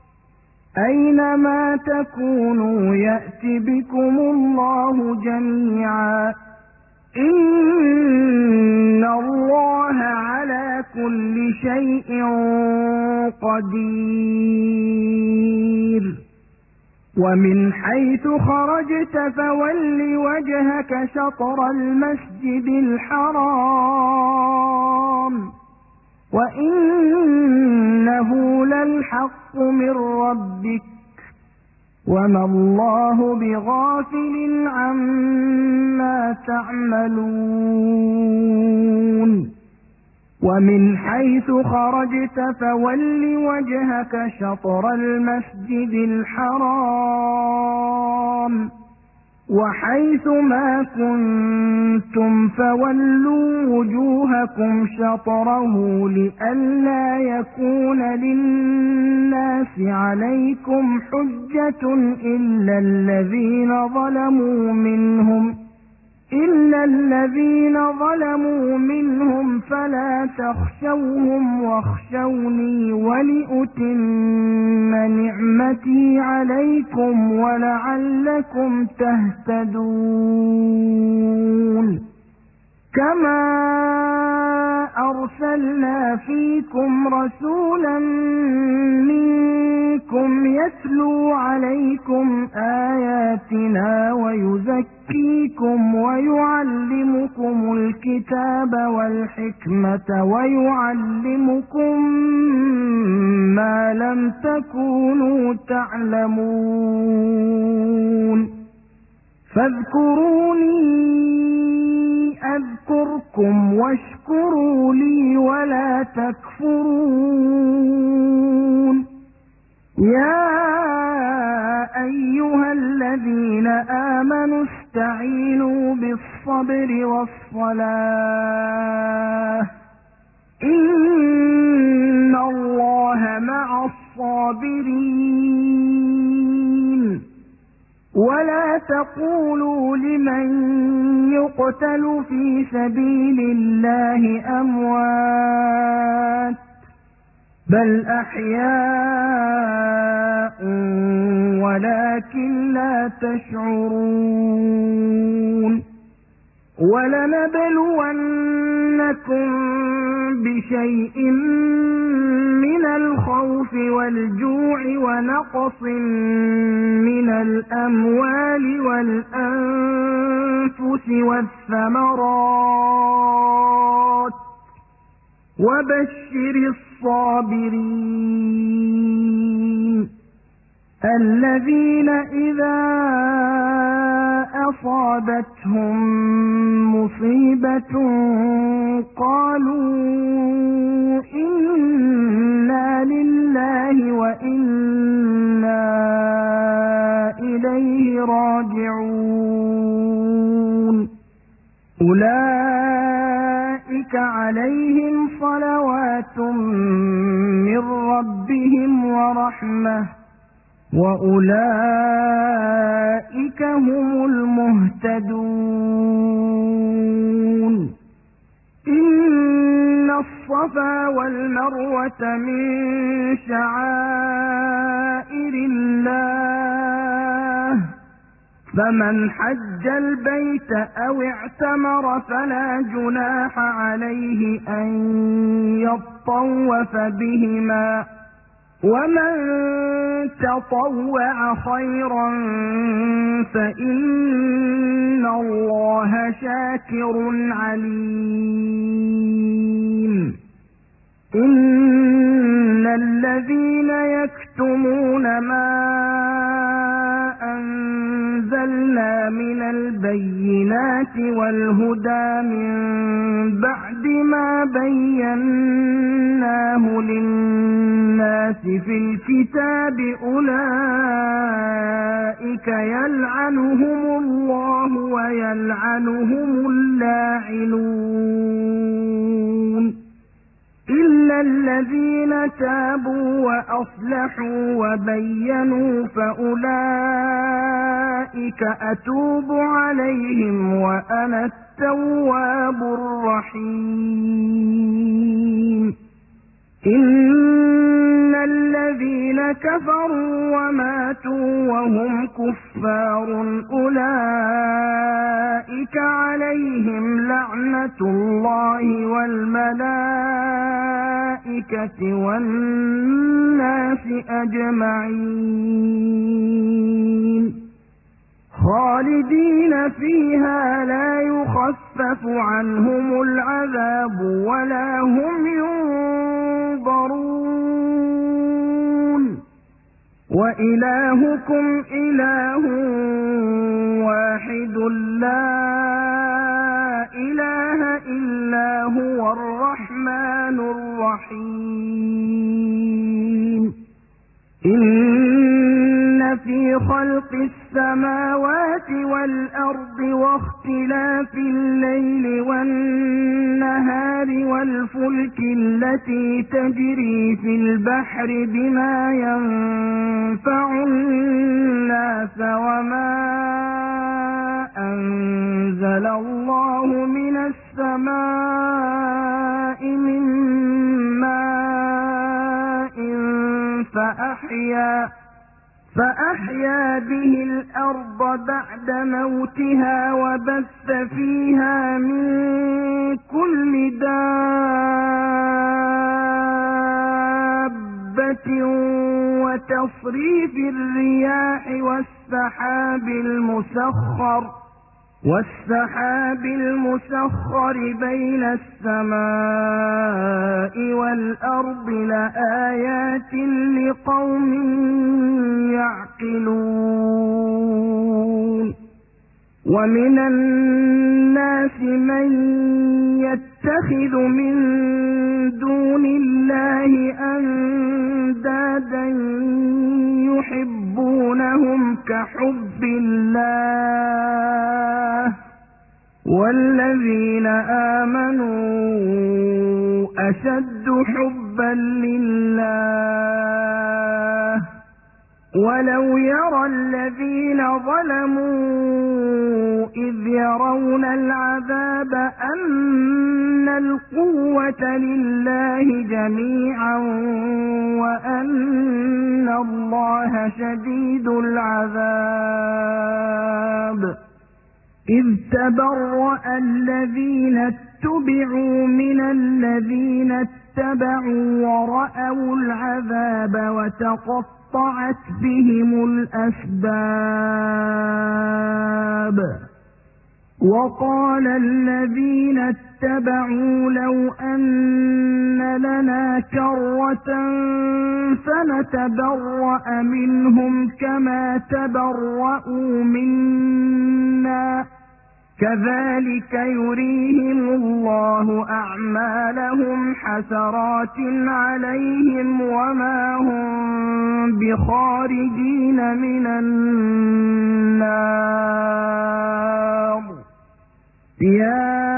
أينما تكونوا يأت بكم الله جميعا إن الله على كل شيء قدير ومن حيث خرجت فول وجهك شطر المسجد الحرام وإنه للحق من ربك وما الله بغافل عما تعملون ومن حيث خرجت فول وجهك شطر المسجد الحرام وحيث ما كنتم فولوا وجوهكم شطره لئلا يكون للناس عليكم حجة إلا الذين ظلموا منهم إلا الذين ظلموا منهم فلا تخشوهم واخشوني ولأتم نعمتي عليكم ولعلكم تهتدون كما أرسلنا فيكم رسولا منكم يتلو عليكم آياتنا ويزكيكم ويعلمكم الكتاب والحكمة ويعلمكم ما لم تكونوا تعلمون فاذكروني أذكركم واشكروا لي ولا تكفرون يا أيها الذين آمنوا استعينوا بالصبر والصلاة إن الله مع الصابرين ولا تقولوا لمن يقتل في سبيل الله أموات بل أحياء ولكن لا تشعرون ولنبلونكم بشيء من الخوف والجوع ونقص من الأموال والأنفس والثمرات وبشر الصابرين الذين إذا أصابتهم مصيبة قالوا إنا لله وإنا إليه راجعون أولئك عليهم صلوات من ربهم ورحمة وأولئك هم المهتدون إن الصفا والمروة من شعائر الله فمن حج البيت أو اعتمر فلا جناح عليه أن يطوف بهما ومن تطوع خيرا فإن الله شاكر عليم إن الذين يكتمون ما أنزلنا من البينات والهدى من بعد ما بيناه للناس في الكتاب أولئك يلعنهم الله ويلعنهم اللاعنون إلا الذين تابوا وأصلحوا وبينوا فأولئك أتوب عليهم وأنا التواب الرحيم إن الذين كفروا وماتوا وهم كفار أولئك عليهم لعنة الله والملائكة والناس أجمعين خالدين فيها لا يخفف عنهم العذاب ولا هم ينظرون وإلهكم إله واحد لا إله إلا هو الرحمن الرحيم إن في خلق السماوات والأرض واختلاف الليل والنهار والفلك التي تجري في البحر بما ينفع الناس وما أنزل الله من السماء من ماء فأحيا فأحيا به الأرض بعد موتها وبث فيها من كل دابة وتصريف الرياح والسحاب المسخر والسحاب المسخر بين السماء والأرض لآيات لقوم يعقلون ومن الناس من يتخذ من دون الله أندادا يحبونهم كحب الله والذين آمنوا أشد حبا لله ولو يرى الذين ظلموا إذ يرون العذاب أن القوة لله جميعا وأن الله شديد العذاب إذ تبرأ الذين اتبعوا من الذين اتبعوا ورأوا العذاب وتقطعت بهم الأسباب وقال الذين اتبعوا لو أن لنا كرة فنتبرأ منهم كما تبرأوا منا كذلك يريهم الله أعمالهم حسرات عليهم وما هم بخارجين من النار يا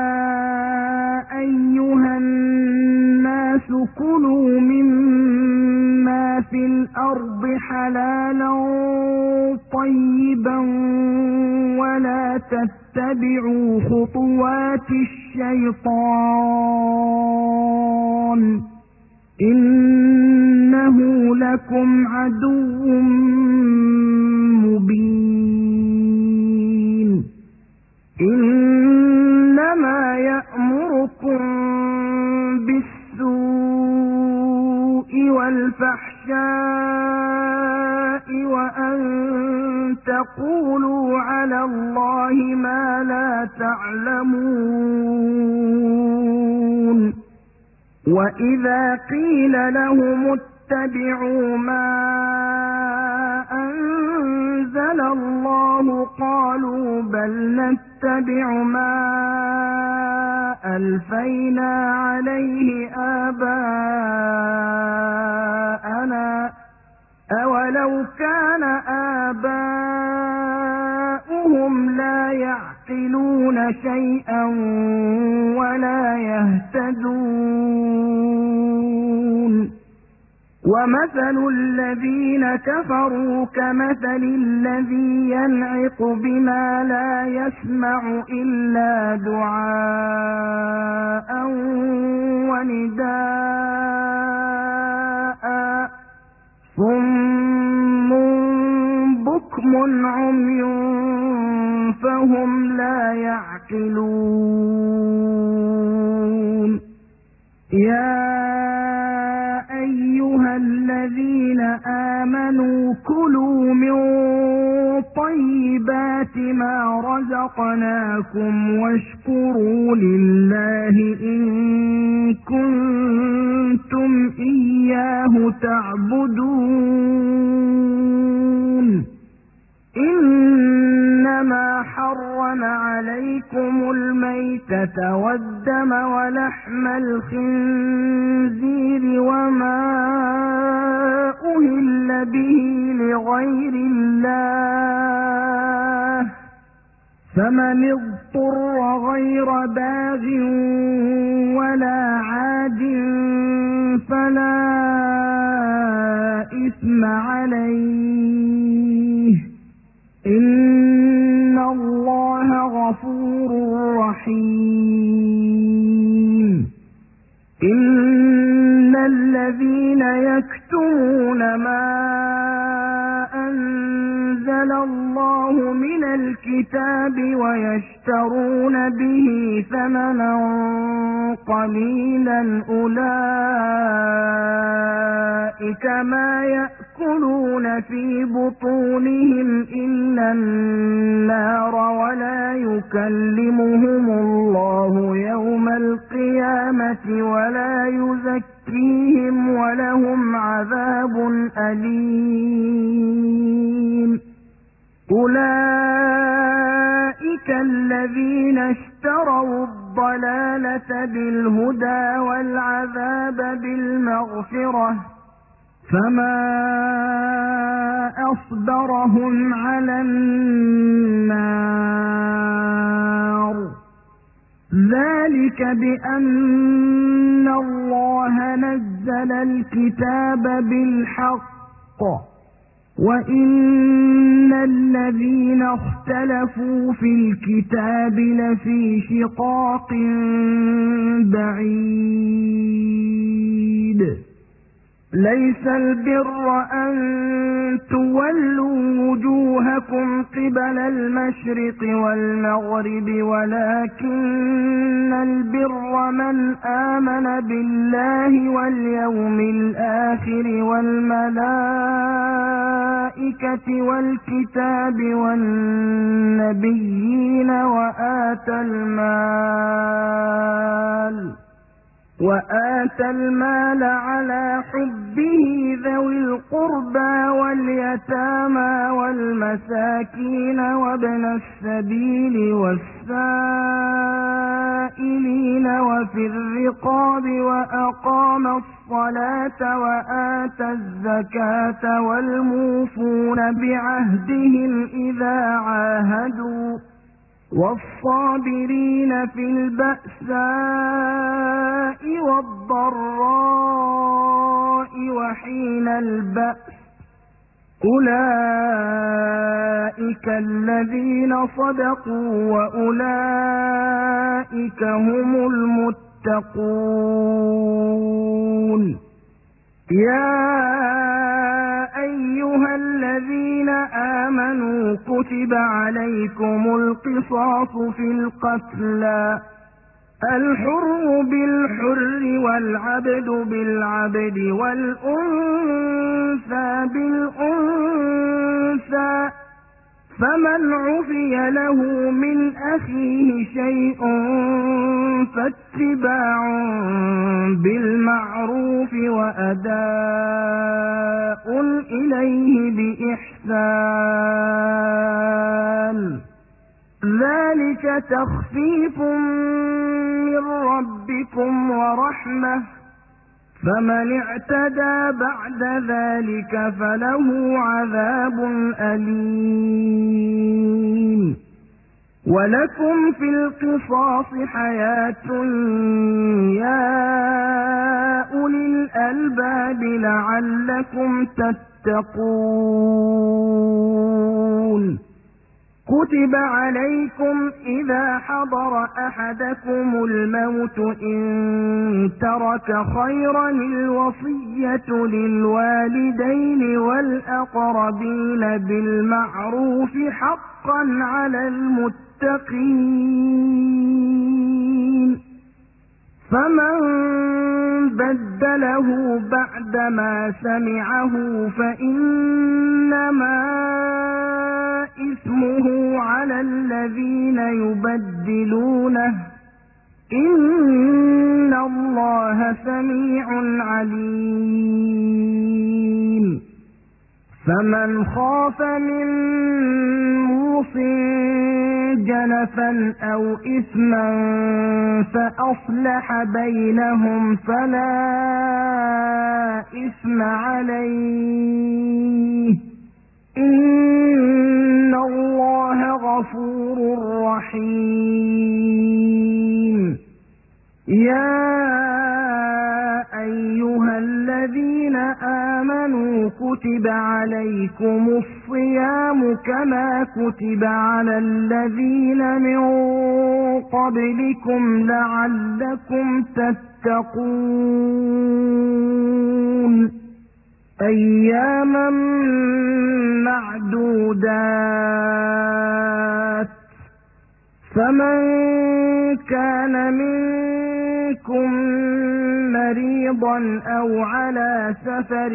أيها الناس كلوا مما في الأرض حلالا طيبا ولا تتبعوا خطوات الشيطان إنه لكم عدو مبين إنما يأمركم بالسوء والفحشاء وأن تقولوا على الله ما لا تعلمون وإذا قيل لهم اتبعوا ما أنزل الله قالوا بل نتبع ما ألفينا عليه آباءنا أولو كان آباؤهم لا يعقلون شيئا ولا يهتدون ومثل الذين كفروا كمثل الذي ينعق بما لا يسمع إلا دعاء ونداء صم بكم عمي فهم لا يعقلون يا أيها الذين آمنوا كلوا من طيبات ما رزقناكم واشكروا لله إن كنتم إياه تعبدون إنما حرم عليكم الميتة والدم ولحم الخنزير وما أهل به لغير الله فمن اضطر غير باغ ولا عاد فلا إثم عليه إن الله غفور رحيم إن الذين يكتمون ما أنزل الله من الكتاب ويشترون به ثمنا قليلا أولئك ما يأكلون في بطونهم إلا النار ولا يكلمهم الله يوم القيامة ولا يزكيهم ولهم عذاب أليم أولئك أولئك الذين اشتروا الضلالة بالهدى والعذاب بالمغفرة فما أصبرهم على النار ذلك بأن الله نزل الكتاب بالحق وإن الذين اختلفوا في الكتاب لفي شقاق بعيد ليس البر أن تولوا وجوهكم قبل المشرق والمغرب ولكن البر من آمن بالله واليوم الآخر والملائكة والكتاب والنبيين وآتى المال وآتى المال على حبه ذوي القربى واليتامى والمساكين وابن السبيل والسائلين وفي الرقاب وأقام الصلاة وآتى الزكاة والموفون بعهدهم إذا عاهدوا والصابرين في البأساء والضراء وحين البأس أولئك الذين صدقوا وأولئك هم المتقون يا أيها الذين آمنوا كتب عليكم القصاص في القتلى الحر بالحر والعبد بالعبد والأنثى بالأنثى فمن عفي له من أخيه شيء فاتباع بالمعروف وأداء إليه بإحسان ذلك تخفيف من ربكم ورحمة فمن اعتدى بعد ذلك فله عذاب أليم ولكم في القصاص حياة يا أولي الألباب لعلكم تتقون كتب عليكم إذا حضر أحدكم الموت إن ترك خيرا الوصية للوالدين والأقربين بالمعروف حقا على المتقين فمن بدله بعدما سمعه فإنما إثمه على الذين يبدلونه إن الله سميع عليم فمن خاف من موص جنفا أو إثما فأصلح بينهم فلا إثم عليه إن الله غفور رحيم يا أيها الذين آمنوا كتب عليكم الصيام كما كتب على الذين من قبلكم لعلكم تتقون أياما معدودات فمن كان منكم مريضا أو على سفر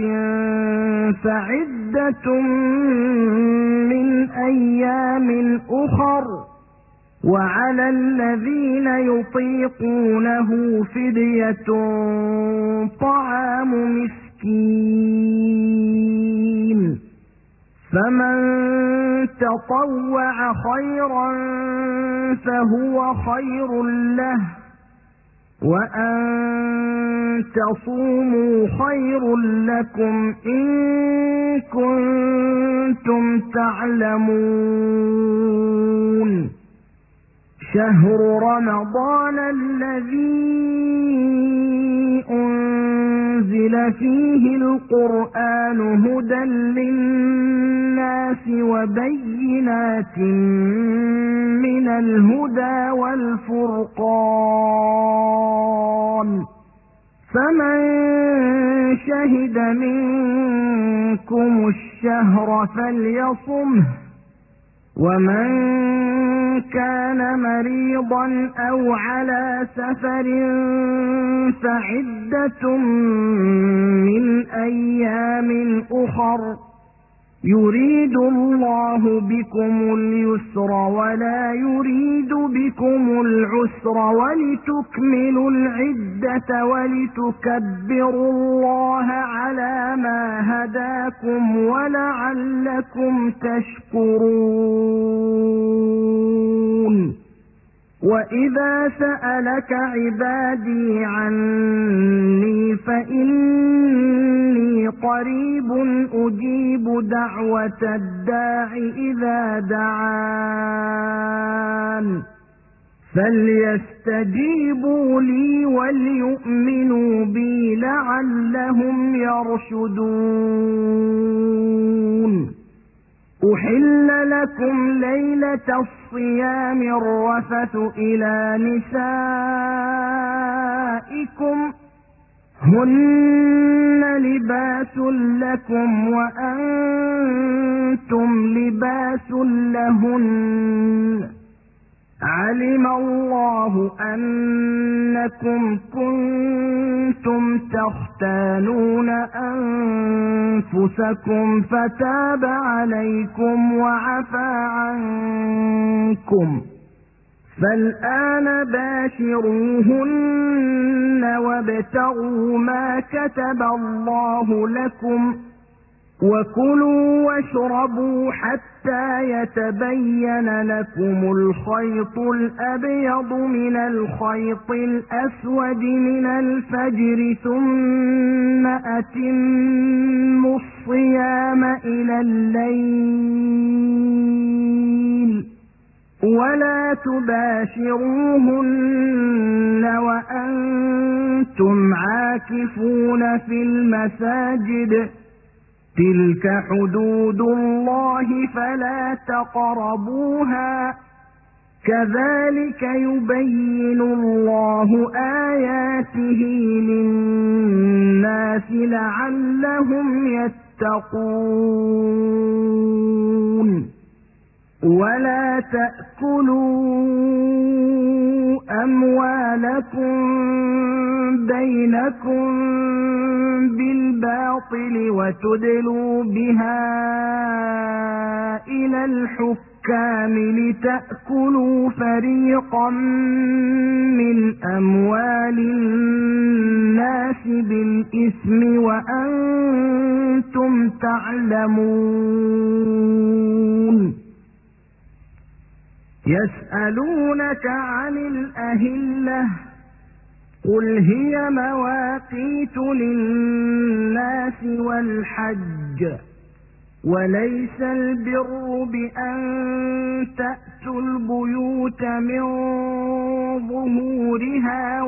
فعدة من أيام أخر وعلى الذين يطيقونه فدية طعام مسكين فمن تطوع خيرا فهو خير له، وأن تصوموا خير لكم إن كنتم تعلمون. شهر رمضان الذي أنزل فيه القرآن هدى للناس وبينات من الهدى والفرقان، فمن شهد منكم الشهر فليصمه، ومن كان مريضا أو على سفر فعدة من أيام أخر، يريد الله بكم اليسر ولا يريد بكم العسر ولتكملوا العدة ولتكبروا الله على ما هداكم ولعلكم تشكرون. وإذا سألك عبادي عني فإني قريب أجيب دعوة الداع إذا دعان، فليستجيبوا لي وليؤمنوا بي لعلهم يرشدون. أحل لكم ليلة الصيام الرفث إلى نسائكم هن لباس لكم وأنتم لباس لهن، علم الله أنكم كنتم تختانون أنفسكم فتاب عليكم وعفى عنكم، فالآن باشروهن وابتغوا ما كتب الله لكم، وكلوا واشربوا حتى يتبين لكم الخيط الأبيض من الخيط الأسود من الفجر، ثم أتموا الصيام إلى الليل، ولا تباشروهن وأنتم عاكفون في المساجد، تلك حدود الله فلا تقربوها، كذلك يبين الله آياته للناس لعلهم يتقون. ولا تأكلوا أموالكم بينكم بالباطل وتدلوا بها إلى الحكام لتأكلوا فريقا من أموال الناس بالإثم وأنتم تعلمون. يسألونك عن الأهلة قل هي مواقيت للناس والحج، وليس البر بأن تأتوا البيوت من ظهورها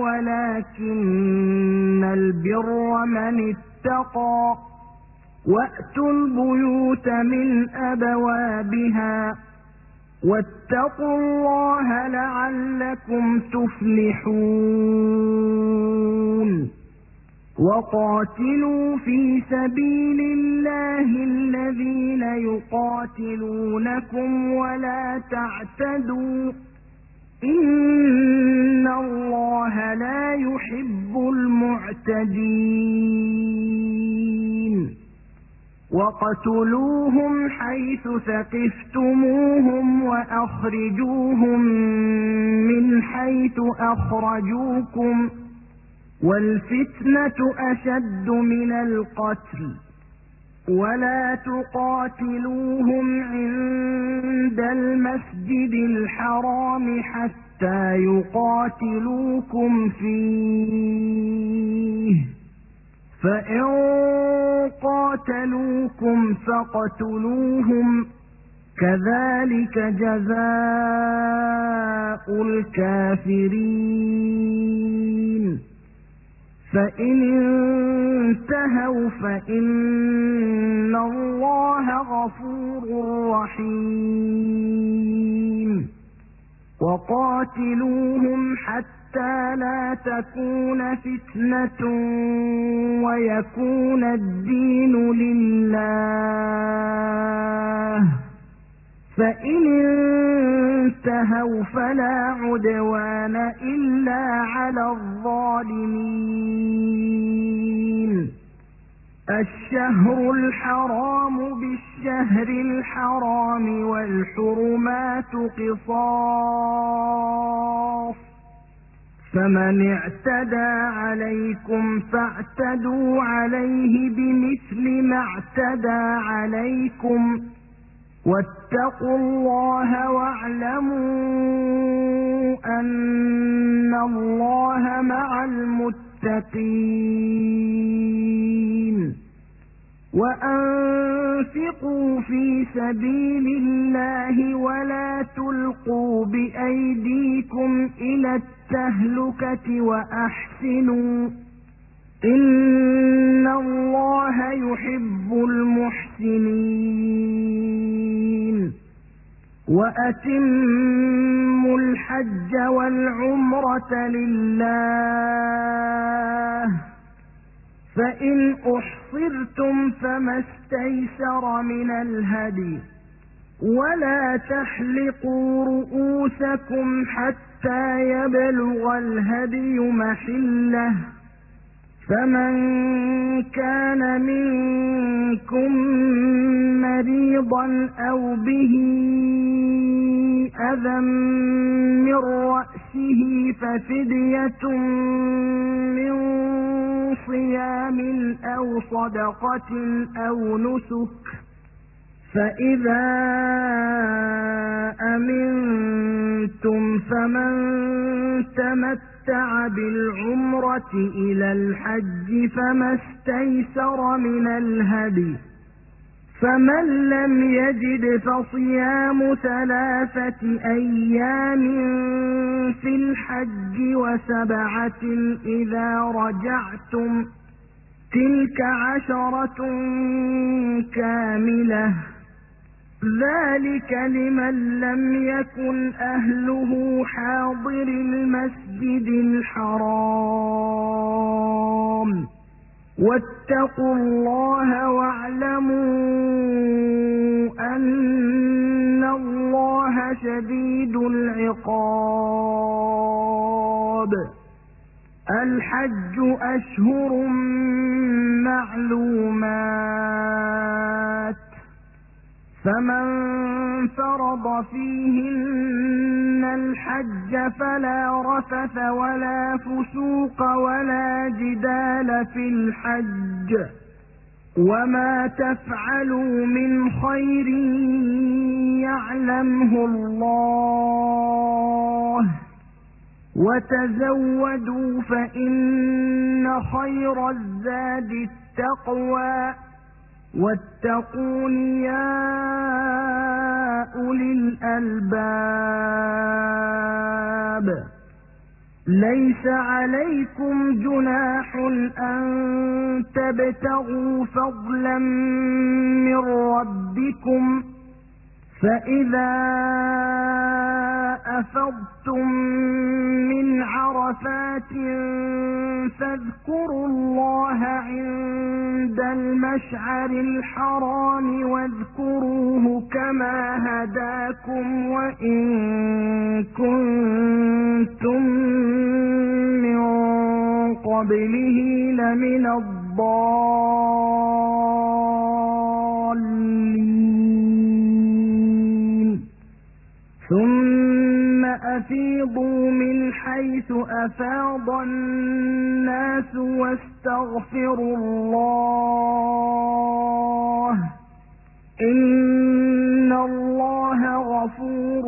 ولكن البر من اتقى، وأتوا البيوت من أبوابها، واتقوا الله لعلكم تفلحون. وقاتلوا في سبيل الله الذين يقاتلونكم ولا تعتدوا، إن الله لا يحب المعتدين. وقتلوهم حيث ثقفتموهم وأخرجوهم من حيث أخرجوكم، والفتنة أشد من القتل، ولا تقاتلوهم عند المسجد الحرام حتى يقاتلوكم فيه، فإن قاتلوكم فاقتلوهم، كذلك جزاء الكافرين. فإن انتهوا فإن الله غفور رحيم. وقاتلوهم حتى لا تكون فتنة ويكون الدين لله، فإن انتهوا فلا عدوان إلا على الظالمين. الشهر الحرام بالشهر الحرام والحرمات قصاص، فمن اعتدى عليكم فاعتدوا عليه بمثل ما اعتدى عليكم، واتقوا الله واعلموا أن الله مع المتقين. وأنفقوا في سبيل الله ولا تلقوا بأيديكم إلى التهلكة وأحسنوا إن الله يحب المحسنين. وأتموا الحج والعمرة لله، فإن أحصرتم فما استيسر من الهدي، ولا تحلقوا رؤوسكم حتى يبلغ الهدي محله، فمن كان منكم مريضا أو به أذى من رأسه ففدية من صيام أو صدقة أو نسك، فإذا أمنتم فمن تمتع بالعمرة إلى الحج فما استيسر من الهدي، فمن لم يجد فصيام ثلاثة أيام في الحج وسبعة إذا رجعتم، تلك عشرة كاملة، ذلك لمن لم يكن أهله حاضر المسجد الحرام. واتقوا الله واعلموا أن الله شديد العقاب. الحج أشهر معلومات، فمن فرض فيهن الحج فلا رفث ولا فسوق ولا جدال في الحج، وما تفعلوا من خير يعلمه الله، وتزودوا فإن خير الزاد التقوى، واتقون يا أولي الألباب. ليس عليكم جناح أن تبتغوا فضلا من ربكم، فإذا أفضتم من عرفات فاذكروا الله عند المشعر الحرام واذكروه كما هداكم وإن كنتم من قبله لمن الضالين. ثم أفيضوا من حيث أفاض الناس واستغفروا الله إن الله غفور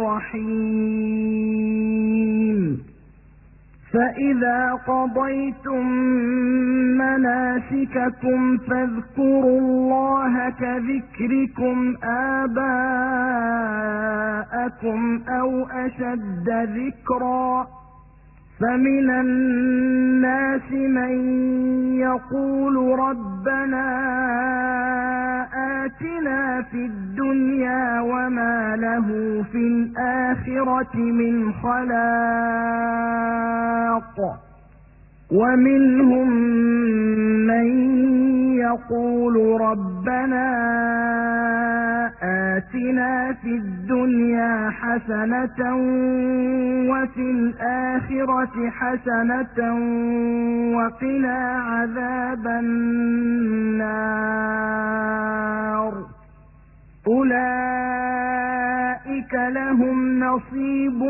رحيم فإذا قضيتم مناسككم فاذكروا الله كذكركم آباءكم أو أشد ذكرا فمن الناس من يقول ربنا آتنا في الدنيا وما له في الآخرة من خلاق ومنهم من يقول ربنا آتنا في الدنيا حسنة وفي الآخرة حسنة وقنا عذاب النار أولئك لهم نصيب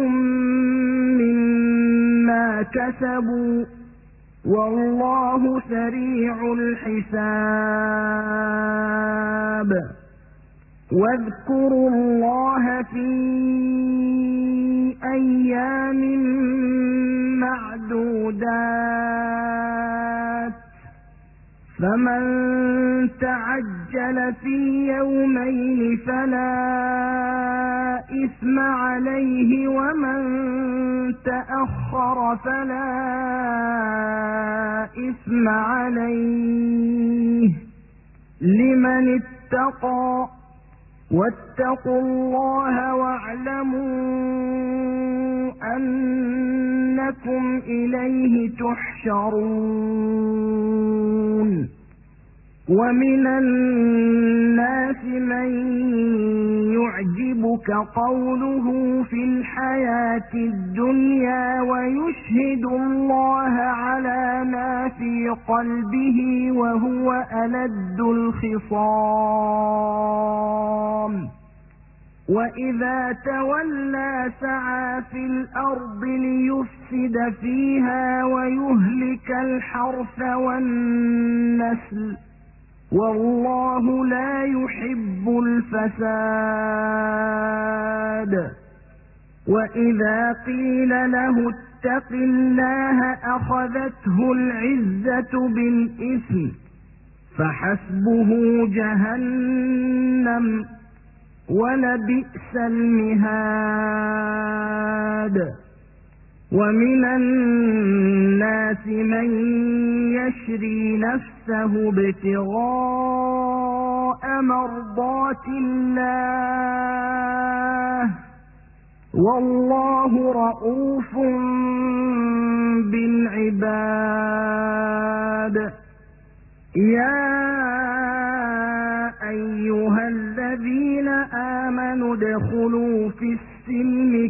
مما كسبوا والله سريع الحساب واذكروا الله في أيام معدودات فمن تعجل في يومين فلا إثم عليه ومن تأخر فلا إثم عليه لمن اتقى واتقوا الله واعلموا أنكم إليه تحشرون ومن الناس من يعجبك قوله في الحياة الدنيا ويشهد الله على ما في قلبه وهو ألد الخصام وإذا تولى سعى في الأرض ليفسد فيها ويهلك الحرث والنسل والله لا يحب الفساد وإذا قيل له اتق الله أخذته العزة بالإثم فحسبه جهنم ولبئس المهاد ومن الناس من يشري نفسه ابتغاء مرضات الله والله رؤوف بالعباد يا أيها الذين آمنوا ادخلوا في السلم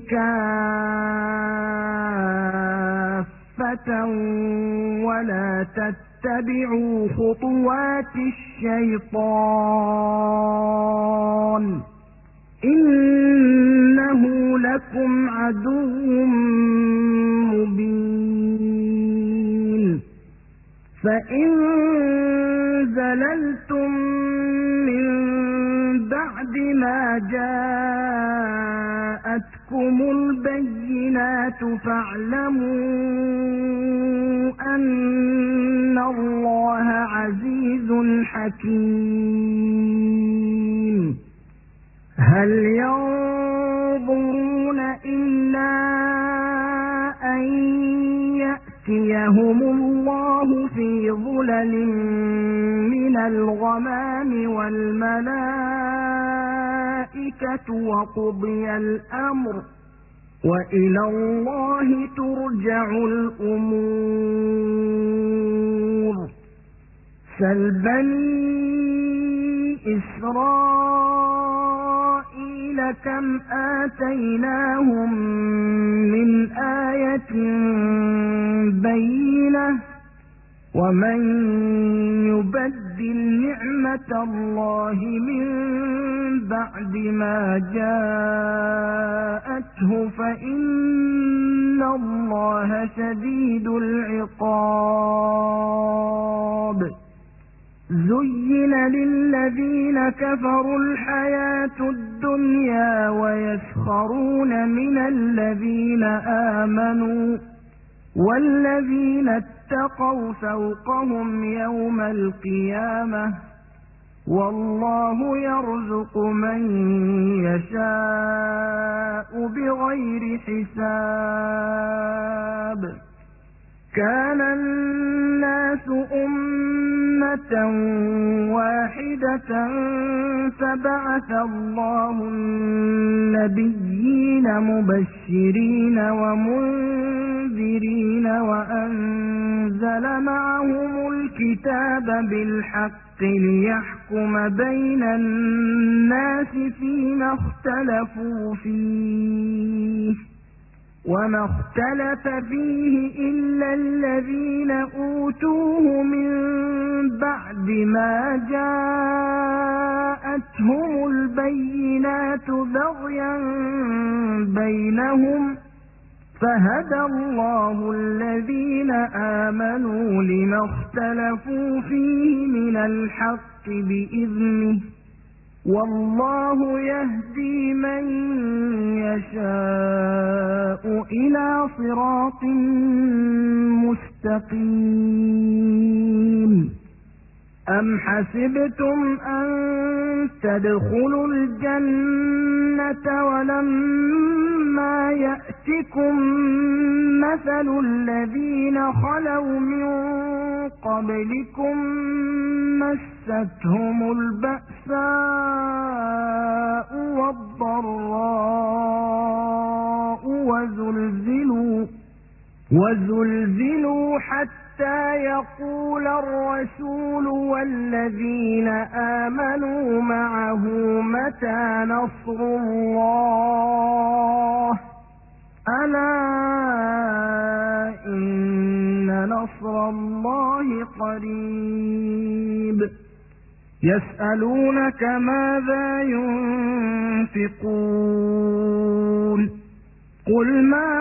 كافة ولا تتبعوا خطوات الشيطان إنه لكم عدو مبين فإن زللتم من بعد ما جاءتكم البينات فاعلموا أن الله عزيز حكيم هل ينظرون إلا أن يأتيهم الله في ظلل من الغمام والملائكة وقضي الأمر وإلى الله ترجع الأمور سل بني إسرائيل كم آتيناهم من آية بينة ومن يبدل نعمة الله من بعد ما جاءته فإن الله شديد العقاب زين للذين كفروا الحياة الدنيا ويسخرون من الذين آمنوا والذين اتقوا فوقهم يوم القيامة والله يرزق من يشاء بغير حساب كان الناس أمة واحدة فبعث الله النبيين مبشرين ومنذرين وأنزل معهم الكتاب بالحق ليحكم بين الناس فيما اختلفوا فيه وما اختلف فيه إلا الذين أوتوه من بعد ما جاءتهم البينات بغيا بينهم فهدى الله الذين آمنوا لما اختلفوا فيه من الحق بإذنه والله يهدي من يشاء إلى صراط مستقيم أم حسبتم أن تدخلوا الجنة ولما يأتكم مثل الذين خلوا من قبلكم مستهم البأساء والضراء وزلزلوا وزلزلوا حتى يقول الرسول والذين آمنوا معه متى نصر الله ألا إن نصر الله قريب يسألونك ماذا ينفقون قل ما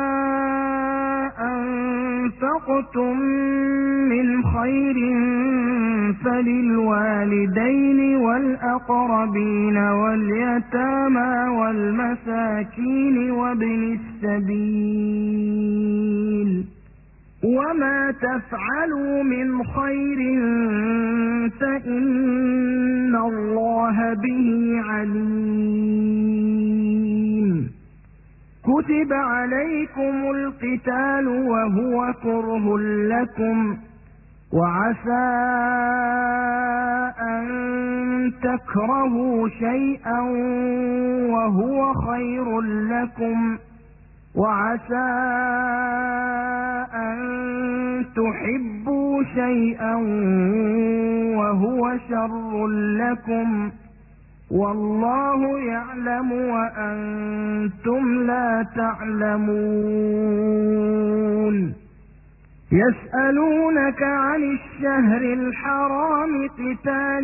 أنفقتم من خير فللوالدين والأقربين واليتامى والمساكين وابن السبيل وما تفعلوا من خير فإن الله به عليم كتب عليكم القتال وهو كره لكم وعسى أن تكرهوا شيئا وهو خير لكم وعسى أن تحبوا شيئا وهو شر لكم والله يعلم وأنتم لا تعلمون يسألونك عن الشهر الحرام قتال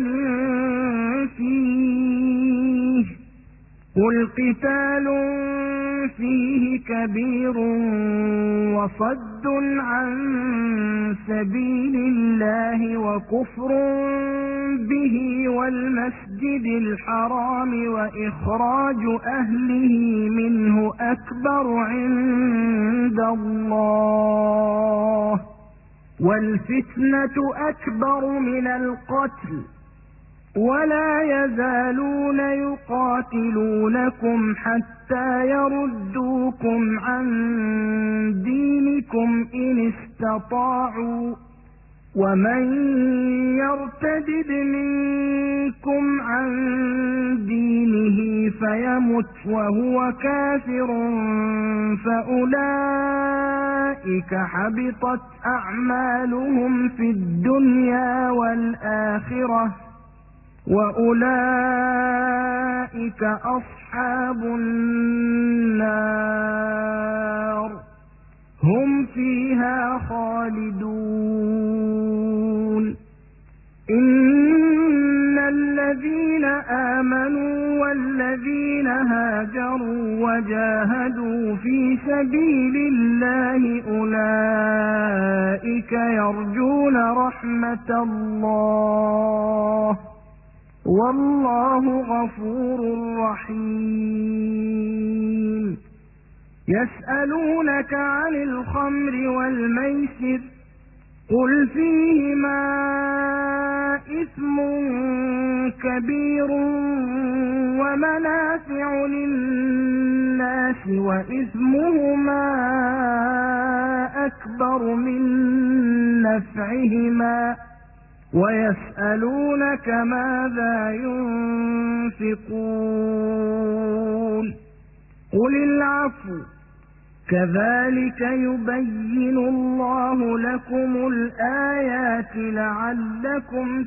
فيه قل قتال فيه كبير وصد عن سبيل الله وكفر به والمسجد الحرام وإخراج أهله منه أكبر عند الله والفتنة أكبر من القتل ولا يزالون يقاتلونكم حتى يردوكم عن دينكم إن استطاعوا ومن يرتد منكم عن دينه فيمت وهو كافر فأولئك حبطت أعمالهم في الدنيا والآخرة وأولئك أصحاب النار هم فيها خالدون إن الذين آمنوا والذين هاجروا وجاهدوا في سبيل الله أولئك يرجون رحمة الله والله غفور رحيم يسألونك عن الخمر والميسر قل فيهما إثم كبير ومنافع للناس وإثمهما أكبر من نفعهما ويسألونك ماذا ينفقون قل العفو كذلك يبين الله لكم الآيات لعلكم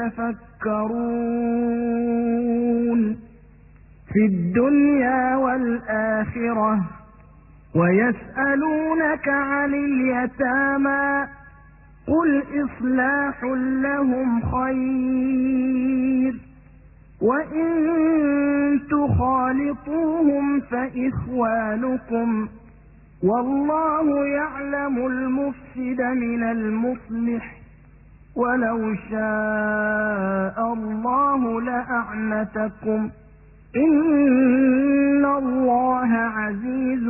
تتفكرون في الدنيا والآخرة ويسألونك عن اليتامى قل إصلاح لهم خير وإن تخالطوهم فإخوانكم والله يعلم المفسد من المصلح ولو شاء الله لأعنتكم إن الله عزيز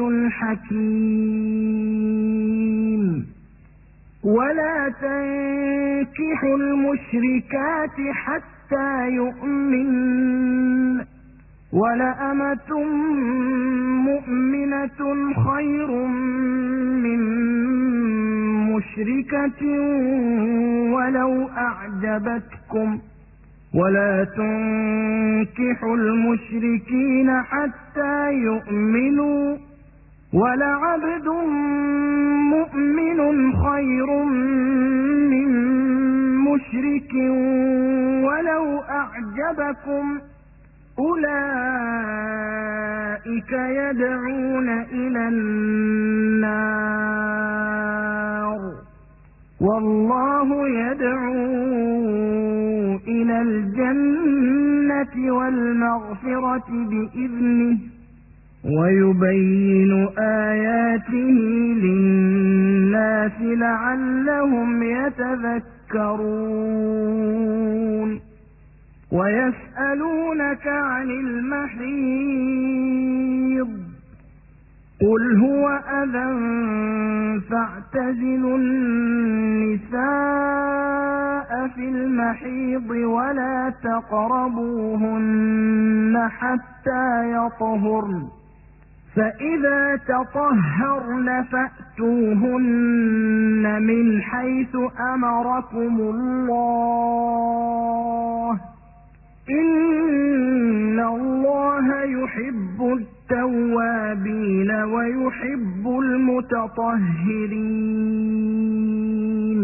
حكيم ولا تنكحوا المشركات حتى يؤمنن ولأمة مؤمنة خير من مشركة ولو أعجبتكم ولا تنكحوا المشركين حتى يؤمنوا ولعبد مؤمن خير من مشرك ولو أعجبكم أولئك يدعون إلى النار والله يدعو إلى الجنة والمغفرة بإذنه ويبين آياته للناس لعلهم يتذكرون ويسألونك عن المحيض قل هو أذى فاعتزلوا النساء في المحيض ولا تقربوهن حتى يطهرن فإذا تطهرن فأتوهن من حيث أمركم الله إن الله يحب التوابين ويحب المتطهرين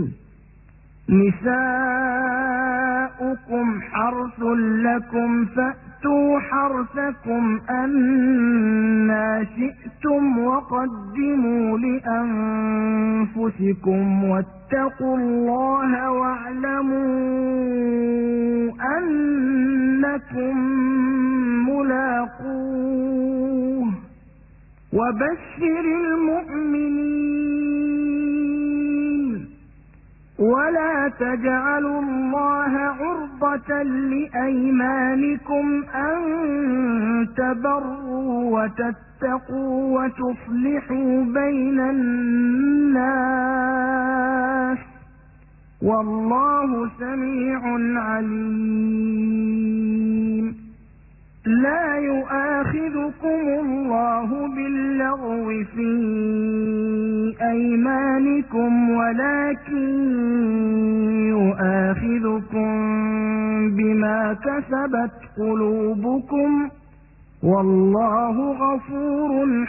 نساؤكم حرث لكم فأتوا حرثكم أنى شئتم وقدموا لأنفسكم واتقوا الله واعلموا أنكم ملاقوه وبشر المؤمنين ولا تجعلوا الله عرضة لأيمانكم أن تبروا وتتقوا وتصلحوا بين الناس والله سميع عليم لا يؤاخذكم الله باللغو في أيمانكم ولكن يؤاخذكم بما كسبت قلوبكم والله غفور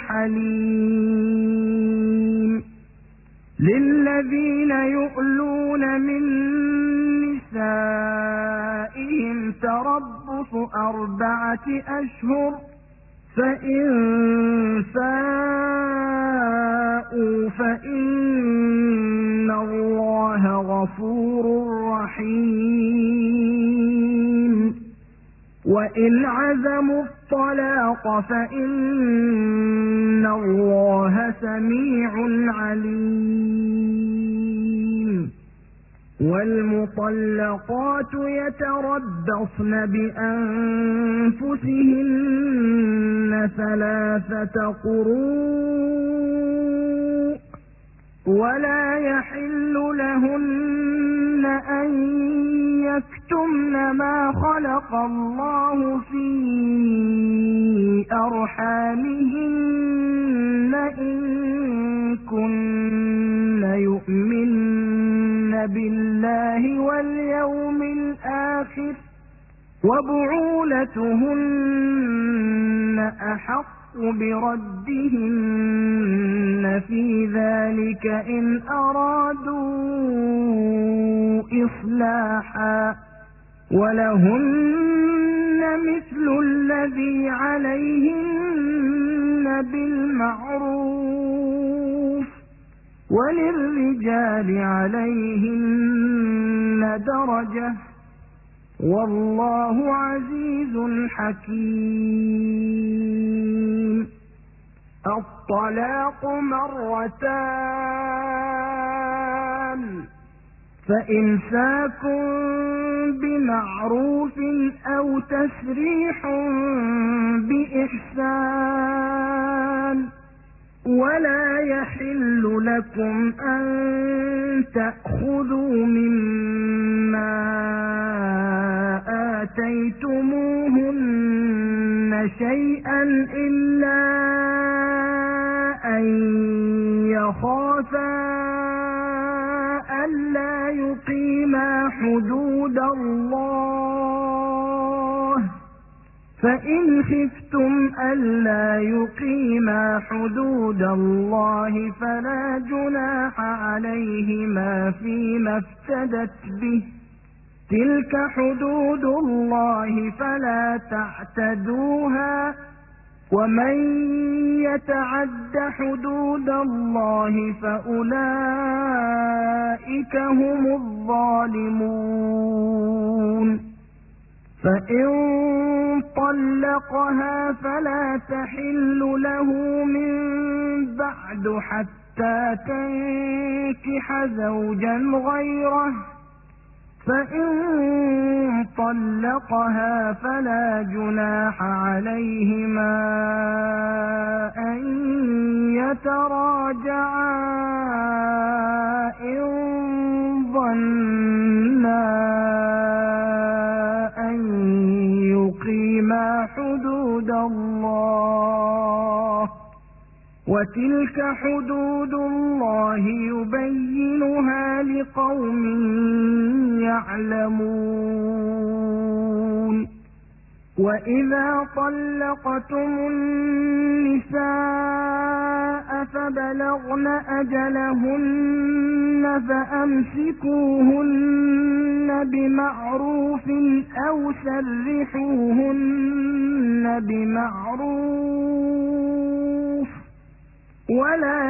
حليم للذين يؤلون من نسائهم تربص أربعة أشهر فإن فاءوا فإن الله غفور رحيم وإن عزموا الطلاق فإن الله سميع عليم والمطلقات يتربصن بأنفسهن ثلاثة قروء ولا يحل لهن أن يكتمن ما خلق الله في أرحامهن إن كن يؤمن بالله واليوم الآخر وبعولتهن أحق بردهن في ذلك إن أرادوا إصلاحا ولهن مثل الذي عليهن بالمعروف وللرجال عليهن درجة والله عزيز حكيم. الطلاق مرتان فإمساك بمعروف أو تسريح بإحسان ولا يحل لكم أن تأخذوا مما آتيتموهن شيئا إلا أن يخافا ألا يقيما حدود الله فإن خفتم ألا يقيما حدود الله فلا جناح عليهما فيما افتدت به تلك حدود الله فلا تعتدوها ومن يتعد حدود الله فأولئك هم الظالمون. فإن طلقها فلا تحل له من بعد حتى تنكح زوجا غيره فإن طلقها فلا جناح عليهما أن يتراجعا إن ظنا أن يقيما حدود الله وتلك حدود الله يبينها لقوم يعلمون. وإذا طلقتم النساء فبلغن أجلهن فأمسكوهن بمعروف أو سرحوهن بمعروف ولا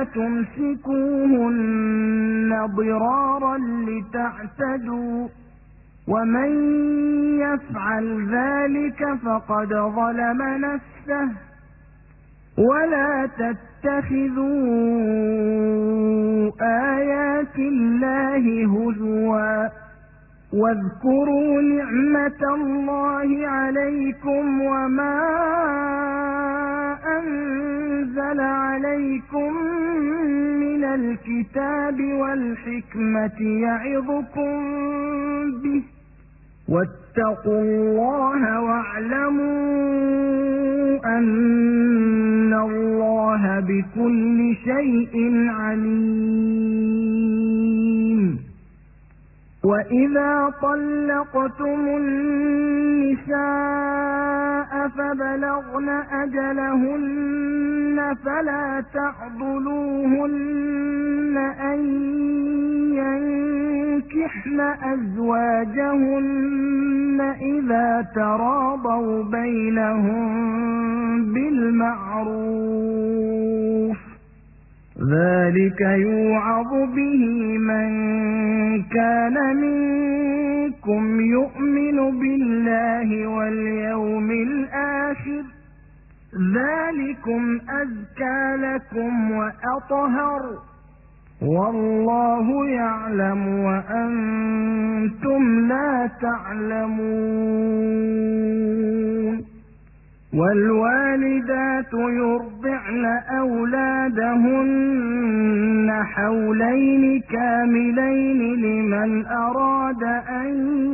تمسكوهن ضرارا لتعتدوا ومن يفعل ذلك فقد ظلم نفسه ولا تتخذوا آيات الله هزوا واذكروا نعمة الله عليكم وما أنزل عليكم من الكتاب والحكمة يعظكم به واتقوا الله واعلموا أن الله بكل شيء عليم. وإذا طلقتم النساء فبلغن أجلهن فلا تعضلوهن أن ينكحن أزواجهن إذا تراضوا بينهم بالمعروف ذلك يوعظ به من كان منكم منكم يؤمن بالله واليوم الآخر ذلكم أزكى لكم وأطهر والله يعلم وأنتم لا تعلمون والوالدات يرضعن أولادهن حولين كاملين لمن أراد أن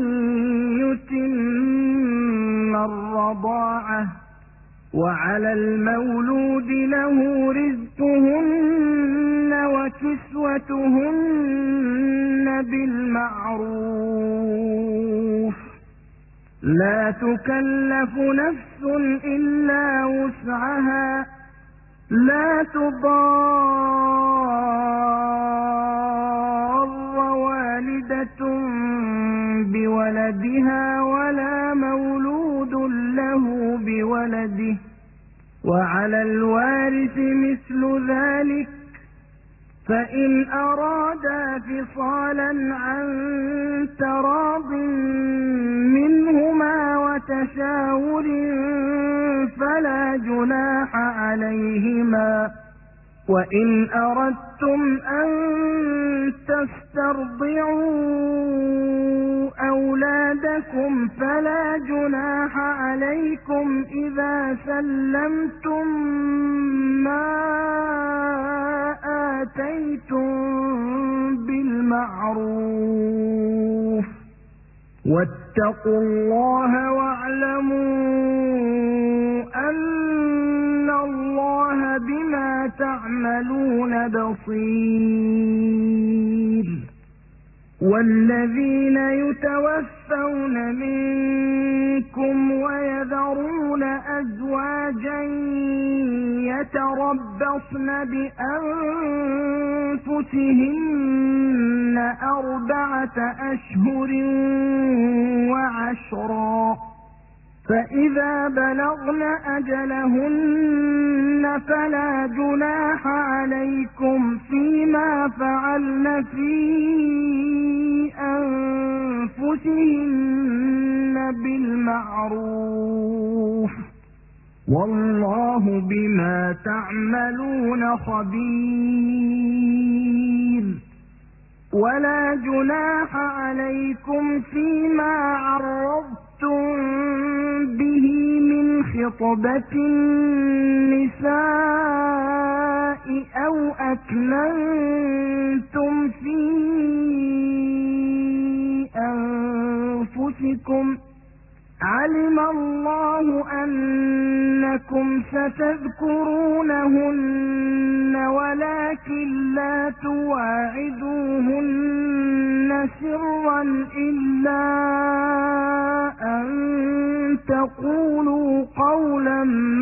يتم الرضاعة وعلى المولود له رزقهن وكسوتهن بالمعروف لا تكلف نفس إلا وسعها لا تضار والدة بولدها ولا مولود له بولده وعلى الوارث مثل ذلك فإن أرادا فصالا عن تراض منهما وتشاور فلا جناح عليهما وإن أردتم أن تسترضعوا أولادكم فلا جناح عليكم إذا سلمتم ما آتيتم بالمعروف واتقوا الله واعلموا أن الله بما تعملون بصير والذين يتوفون منكم ويذرون أزواجا يتربصن بأنفسهن أربعة أشهر وعشرا فإذا بلغن أجلهن فلا جناح عليكم فيما فعلن في أنفسهن بالمعروف والله بما تعملون خبير ولا جناح عليكم فيما عرضتم به من خطبة النساء أو أكننتم في أنفسكم علم الله أنكم ستذكرونهن ولكن لا تواعدوهن سرا إلا أن تقولوا قولا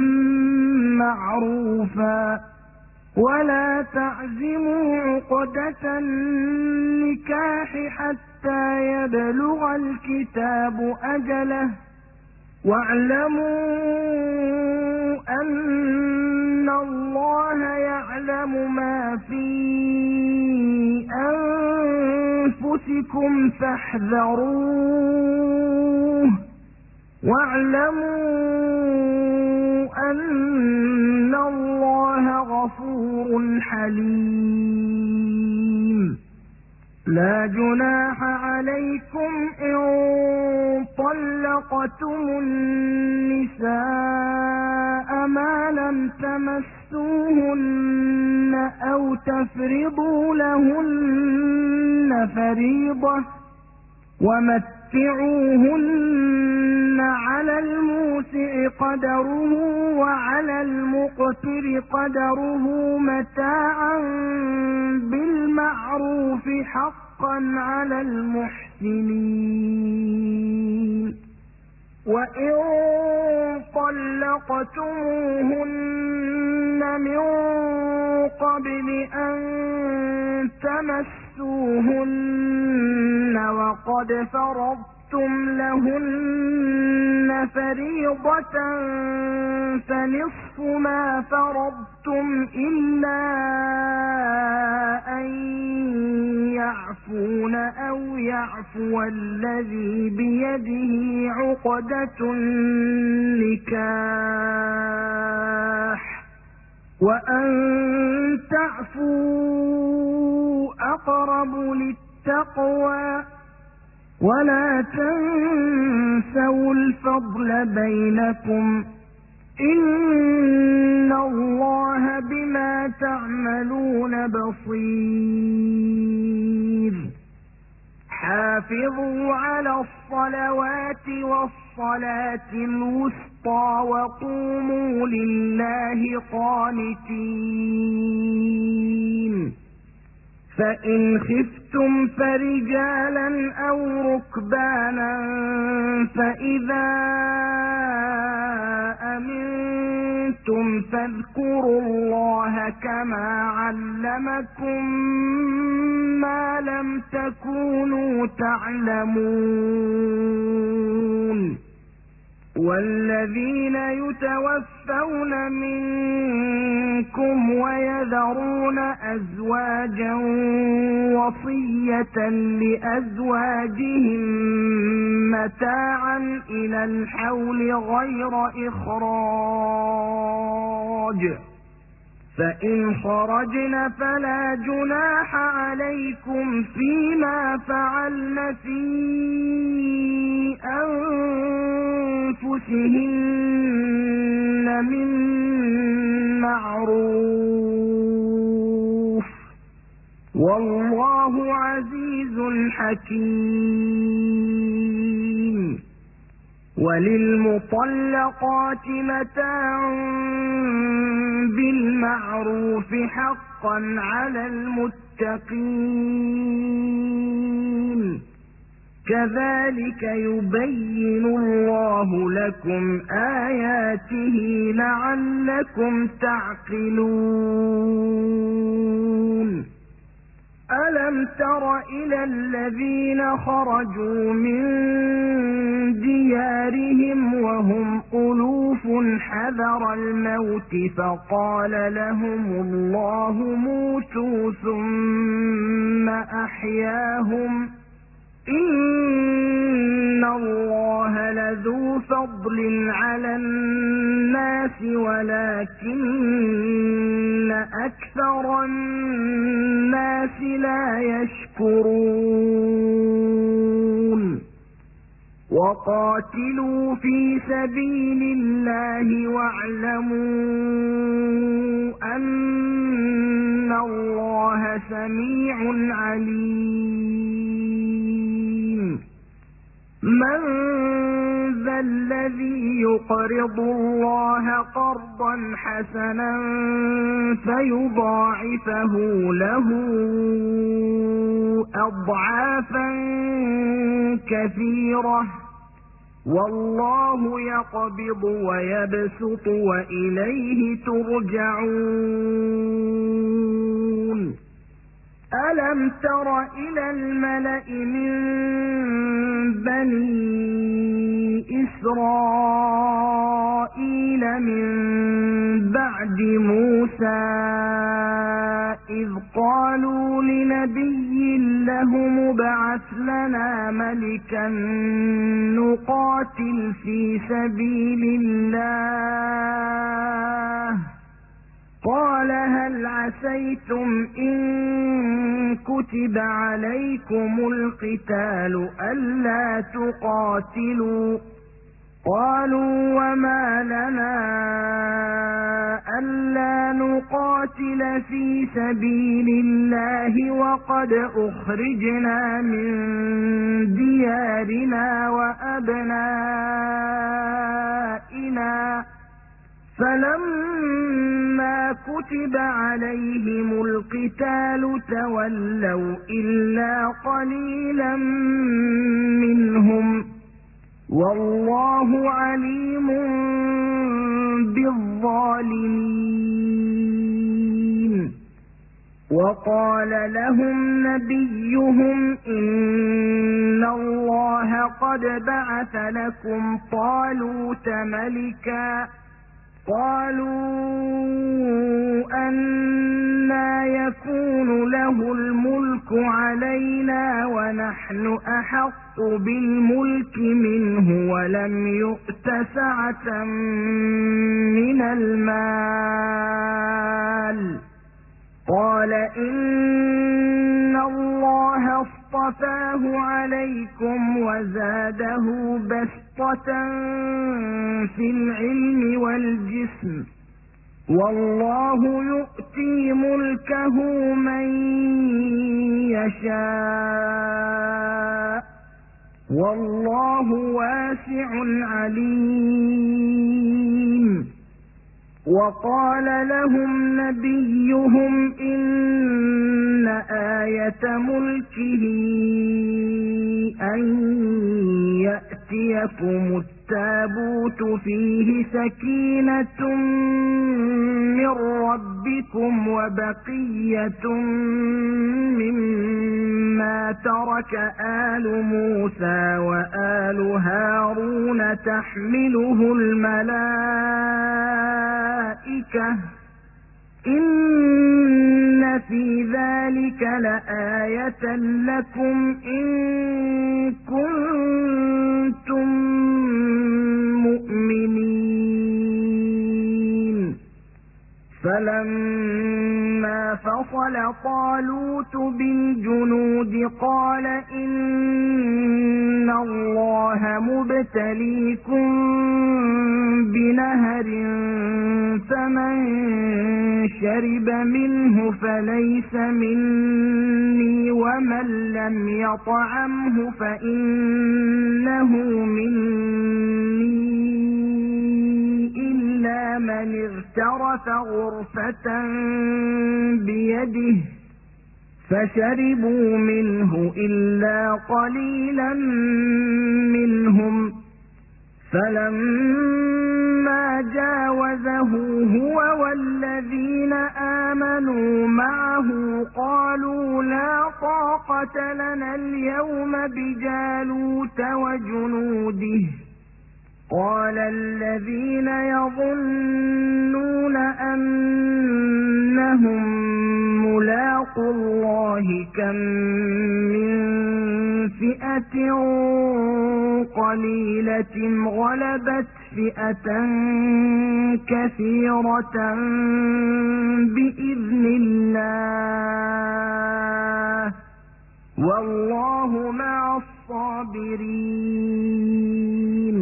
معروفا ولا تعزموا عقدة النكاح حتى يبلغ الكتاب أجله واعلموا أن الله يعلم ما في أنفسكم فاحذروه واعلموا أن الله غفور حليم لا جناح عليكم إن طلقتم النساء ما لم تمسوهن أو تفرضوا لهن فريضة ومتعوهن على الموسع قدره وعلى المقتر قدره متاعا بالمعروف حقا على المحسنين وإن طلقتموهن من قبل أن تمسوهن وقد فرضتم لهن فريضة فنصف ما فرضتم إلا أن يعلموا تعفون أو يعفو الذي بيده عقدة النكاح وأن تعفوا أقرب للتقوى ولا تنسوا الفضل بينكم إن الله بما تعملون بصير حافظوا على الصلوات والصلاة الوسطى وقوموا لله قانتين فإن خفتم فرجالا أو ركبانا فإذا أمنتم فاذكروا الله كما علمكم ما لم تكونوا تعلمون والذين يتوفون منكم ويذرون أزواجا وصية لأزواجهم متاعا إلى الحول غير إخراج فإن خرجن فلا جناح عليكم فيما فعلن في أنفسهن من معروف والله عزيز حكيم وللمطلقات متاع بالمعروف حقا على المتقين كذلك يبين الله لكم آياته لعلكم تعقلون ألم تر إلى الذين خرجوا من ديارهم وهم ألوف حذر الموت فقال لهم الله موتوا ثم أحياهم إن الله لذو فضل على الناس ولكن أكثر الناس لا يشكرون وقاتلوا في سبيل الله واعلموا أن الله سميع عليم من ذا الذي يقرض الله قرضا حسنا فيضاعفه له أضعافا كثيرة والله يقبض ويبسط وإليه ترجعون ألم تر إلى الملأ من بني إسرائيل من بعد موسى إذ قالوا لنبي له ابعث لنا ملكا نقاتل في سبيل الله قال هل عسيتم إن كتب عليكم القتال ألا تقاتلوا قالوا وما لنا ألا نقاتل في سبيل الله وقد أخرجنا من ديارنا وأبنائنا فلما كتب عليهم القتال تولوا إلا قليلا منهم والله عليم بالظالمين وقال لهم نبيهم إن الله قد بعث لكم طالوت ملكا قالوا أنى يكون له الملك علينا ونحن أحق بالملك منه ولم يؤت سعة من المال. قال إن الله اصطفاه عليكم وزاده بسطة في العلم والجسم والله يؤتي ملكه من يشاء والله واسع عليم. وقال لهم نبيهم إن آية ملكه أن يأتيكم التابوت فيه سكينة من ربكم وبقية مما ترك آل موسى وآل هارون تحمله الملائكة إن في ذلك لآية لكم إن كنتم مؤمنين. فلما فصل طالوت بالجنود قال إن الله مبتليكم بنهر فمن شرب منه فليس مني ومن لم يطعمه فإنه مني إلا من اغترف غرفة بيده فشربوا منه إلا قليلا منهم. فلما جاوزه هو والذين آمنوا معه قالوا لا طاقة لنا اليوم بجالوت وجنوده. قال الذين يظنون أنهم ملاقو الله كم من فئة قليلة غلبت فئة كثيرة بإذن الله والله مع الصابرين.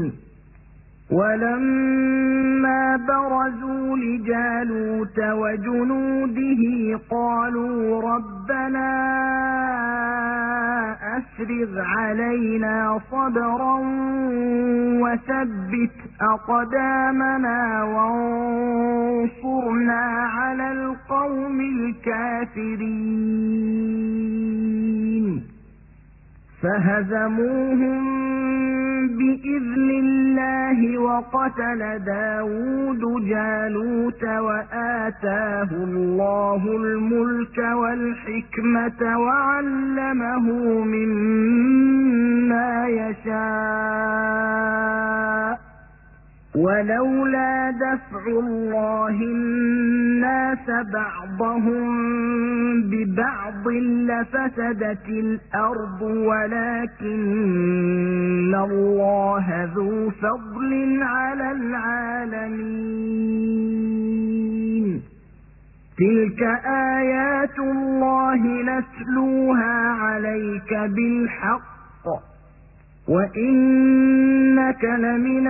ولما برزوا لجالوت وجنوده قالوا ربنا أفرغ علينا صبرا وثبت أقدامنا وانصرنا على القوم الكافرين. فهزموهم بإذن الله وقتل داود جالوت وآتاه الله الملك والحكمة وعلمه مما يشاء ولولا دفع الله الناس بعضهم ببعض لفسدت الأرض ولكن الله ذو فضل على العالمين. تلك آيات الله نتلوها عليك بالحق وإنك لمن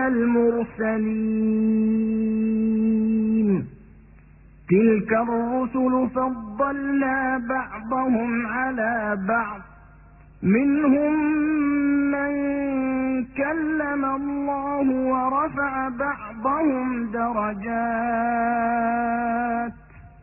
المرسلين. تلك الرسل فضلنا بعضهم على بعض منهم من كلم الله ورفع بعضهم درجات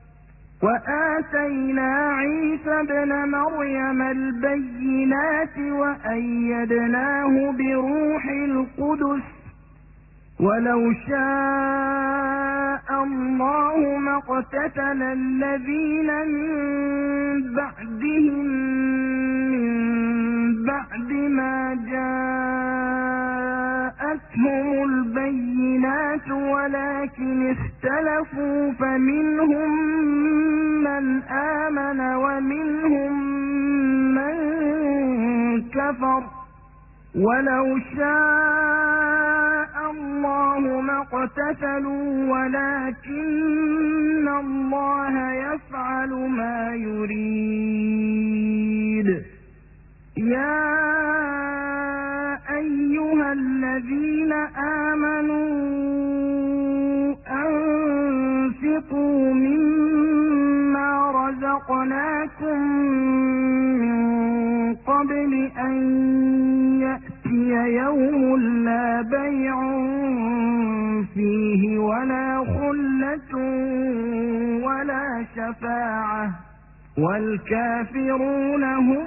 وآتينا عيسى ابن مريم البينات وأيدناه بروح القدس ولو شاء الله ما اقتتل الذين من بعدهم من بعد ما جاءتهم البينات ولكن اختلفوا فمنهم من آمن ومنهم من كفر ولو شاء الله ما اقتتلوا ولكن الله يفعل ما يريد. يا أيها الذين آمنوا أنفقوا مما رزقناكم من قبل أن يأتي يوم لا بيع فيه ولا خلة ولا شفاعة والكافرون هم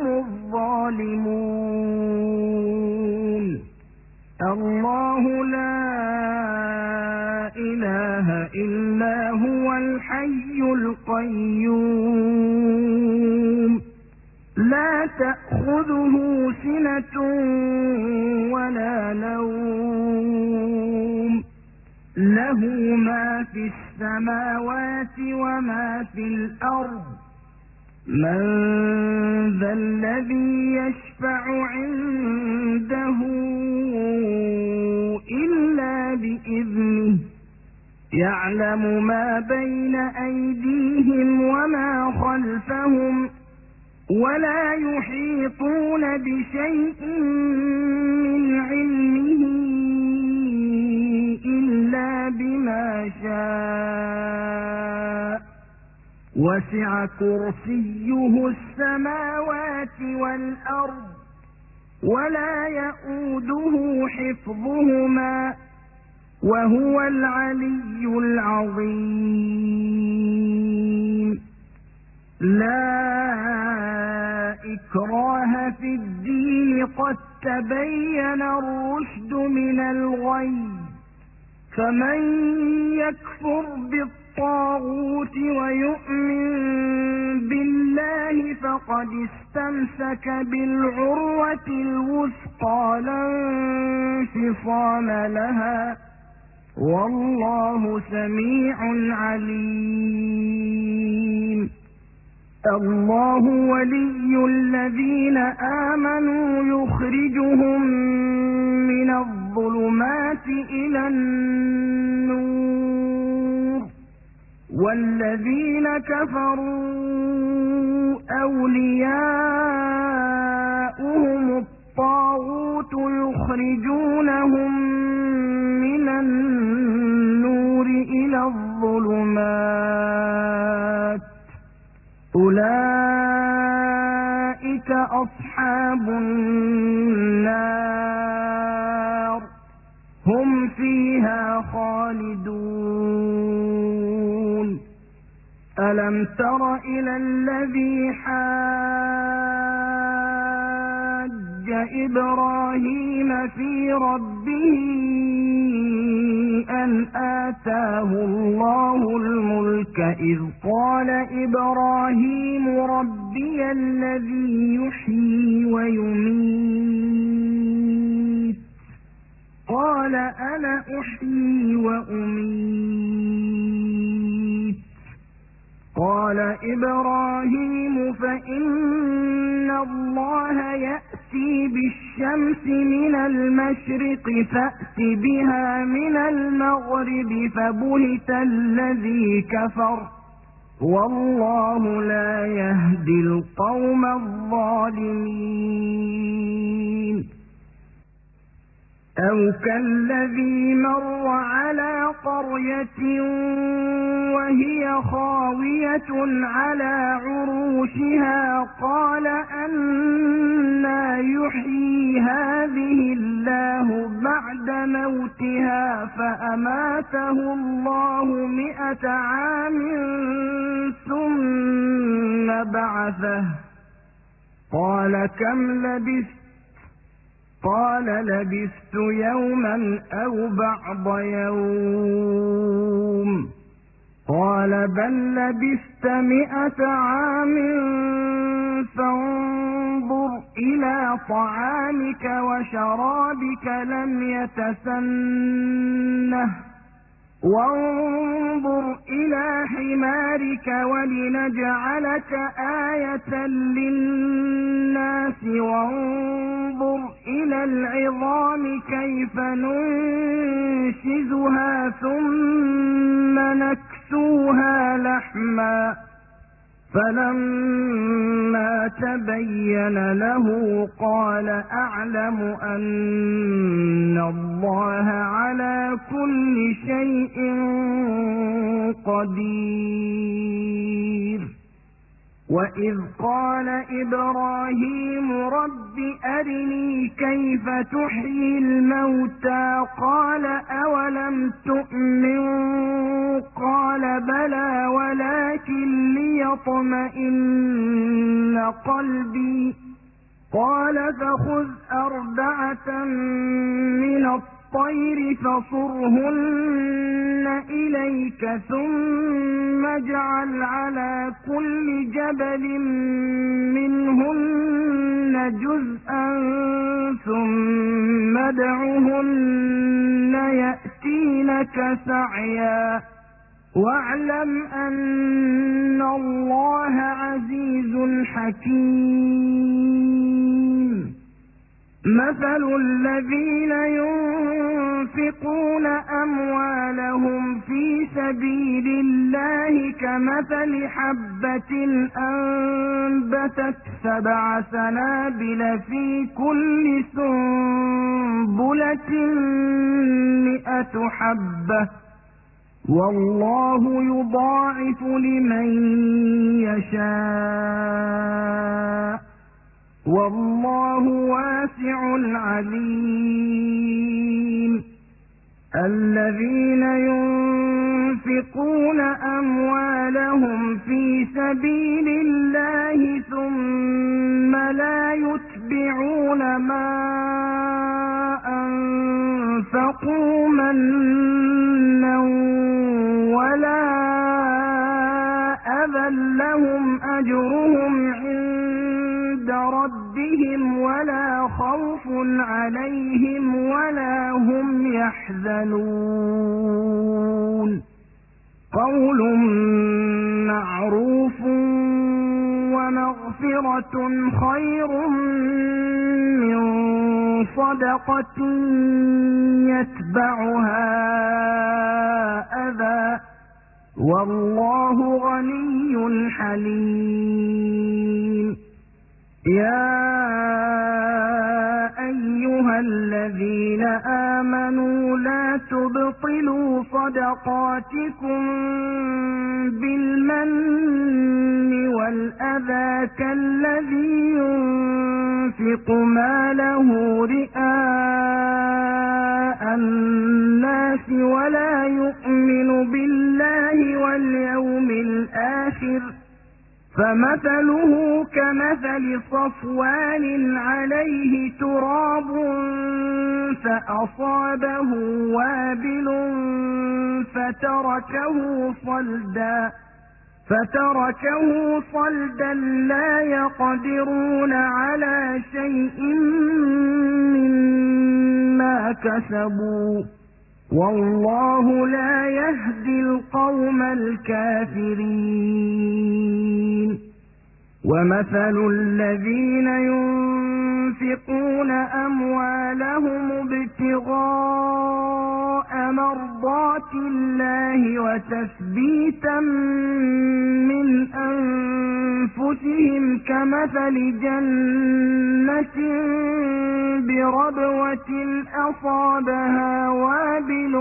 الظالمون. الله لا إله إلا هو الحي القيوم لا تأخذه سنة ولا نوم له ما في السماوات وما في الأرض من ذا الذي يشفع عنده إلا بإذنه يعلم ما بين أيديهم وما خلفهم ولا يحيطون بشيء من علمه إلا بما شاء وسع كرسيه السماوات والأرض ولا يؤوده حفظهما وهو العلي العظيم. لا إكراه في الدين قد تبين الرشد من الغي فمن يكفر بالطاغوت ويؤمن بالله فقد استمسك بالعروة الوثقى لا انفصام لها والله سميع عليم. الله ولي الذين آمنوا يخرجهم من الظلمات إلى النور والذين كفروا أولياؤهم الطاغوت يخرجونهم من النور إلى الظلمات أولئك أصحاب النار هم فيها خالدون. ألم تر إلى الذي حاج إبراهيم في ربه أن آتاه الله الملك إذ قال إبراهيم ربي الذي يحيي ويميت قال أنا أحيي وأميت قال إبراهيم فإن الله يأتي بالشمس من المشرق فأت بها من المغرب فبهت الذي كفر والله لا يهدي القوم الظالمين. أو كالذي مر على قرية وهي خاوية على عروشها قال أنى يحيي هذه الله بعد موتها فأماته الله مئة عام ثم بعثه قال كم لبثت قال لبثت يوما أو بعض يوم قال بل لبثت مئة عام فانظر إلى طعامك وشرابك لم يتسنه وانظر إلى حمارك ولنجعلك آية للناس وانظر إلى العظام كيف ننشزها ثم نكسوها لحما فلما تبين له قال أعلم أن الله على كل شيء قدير وإذ قال إبراهيم رب أرني كيف تحيي الموتى قال أولم تؤمن قال بلى ولكن ليطمئن قلبي قال فخذ أربعة من الطير فصرهن إليك ثم اجعل على كل جبل منهن جزءا ثم ادعهن يأتينك سعيا واعلم أن الله عزيز حكيم مثل الذين ينفقون أموالهم في سبيل الله كمثل حبة أنبتت سبع سنابل في كل سنبلة مئة حبة والله يضاعف لمن يشاء والله واسع عليم الذين ينفقون أموالهم في سبيل الله ثم لا يتبعون ما أنفقوا منا ولا أذى لهم أجرهم عند ربهم ولا خوف عليهم ولا هم يحزنون قول معروف ومغفرة خير من صدقة يتبعها أذى والله غني حليم يا أيها الذين آمنوا لا تبطلوا صدقاتكم بالمن والأذى كالذي ينفق ماله رئاء الناس ولا يؤمن بالله واليوم الآخر فمثله كمثل صفوان عليه تراب فأصابه وابل فتركه صلدا فتركه صلدا لا يقدرون على شيء مما كسبوا والله لا يهدي القوم الكافرين ومثل الذين ينفقون أموالهم ابتغاء مرضات الله وتثبيتا من أنفسهم كمثل جنة بربوة أصابها وابل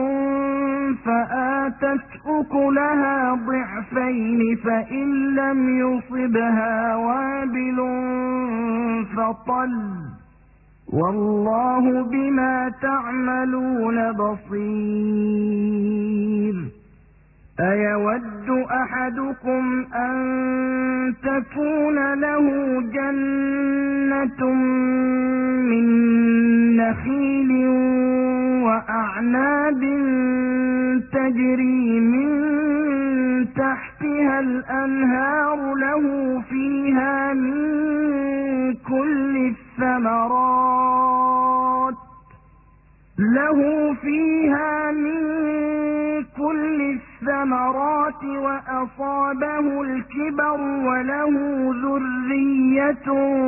فآتت أكلها ضعفين فإن لم يصبها وابل فطل والله بما تعملون بصير أيود أحدكم أن تكون له جنة من نخيل وأعناب تجري من تحتها الأنهار له فيها من كل الثمرات له فيها من كل الثمرات وأصابه الكبر وله ذرية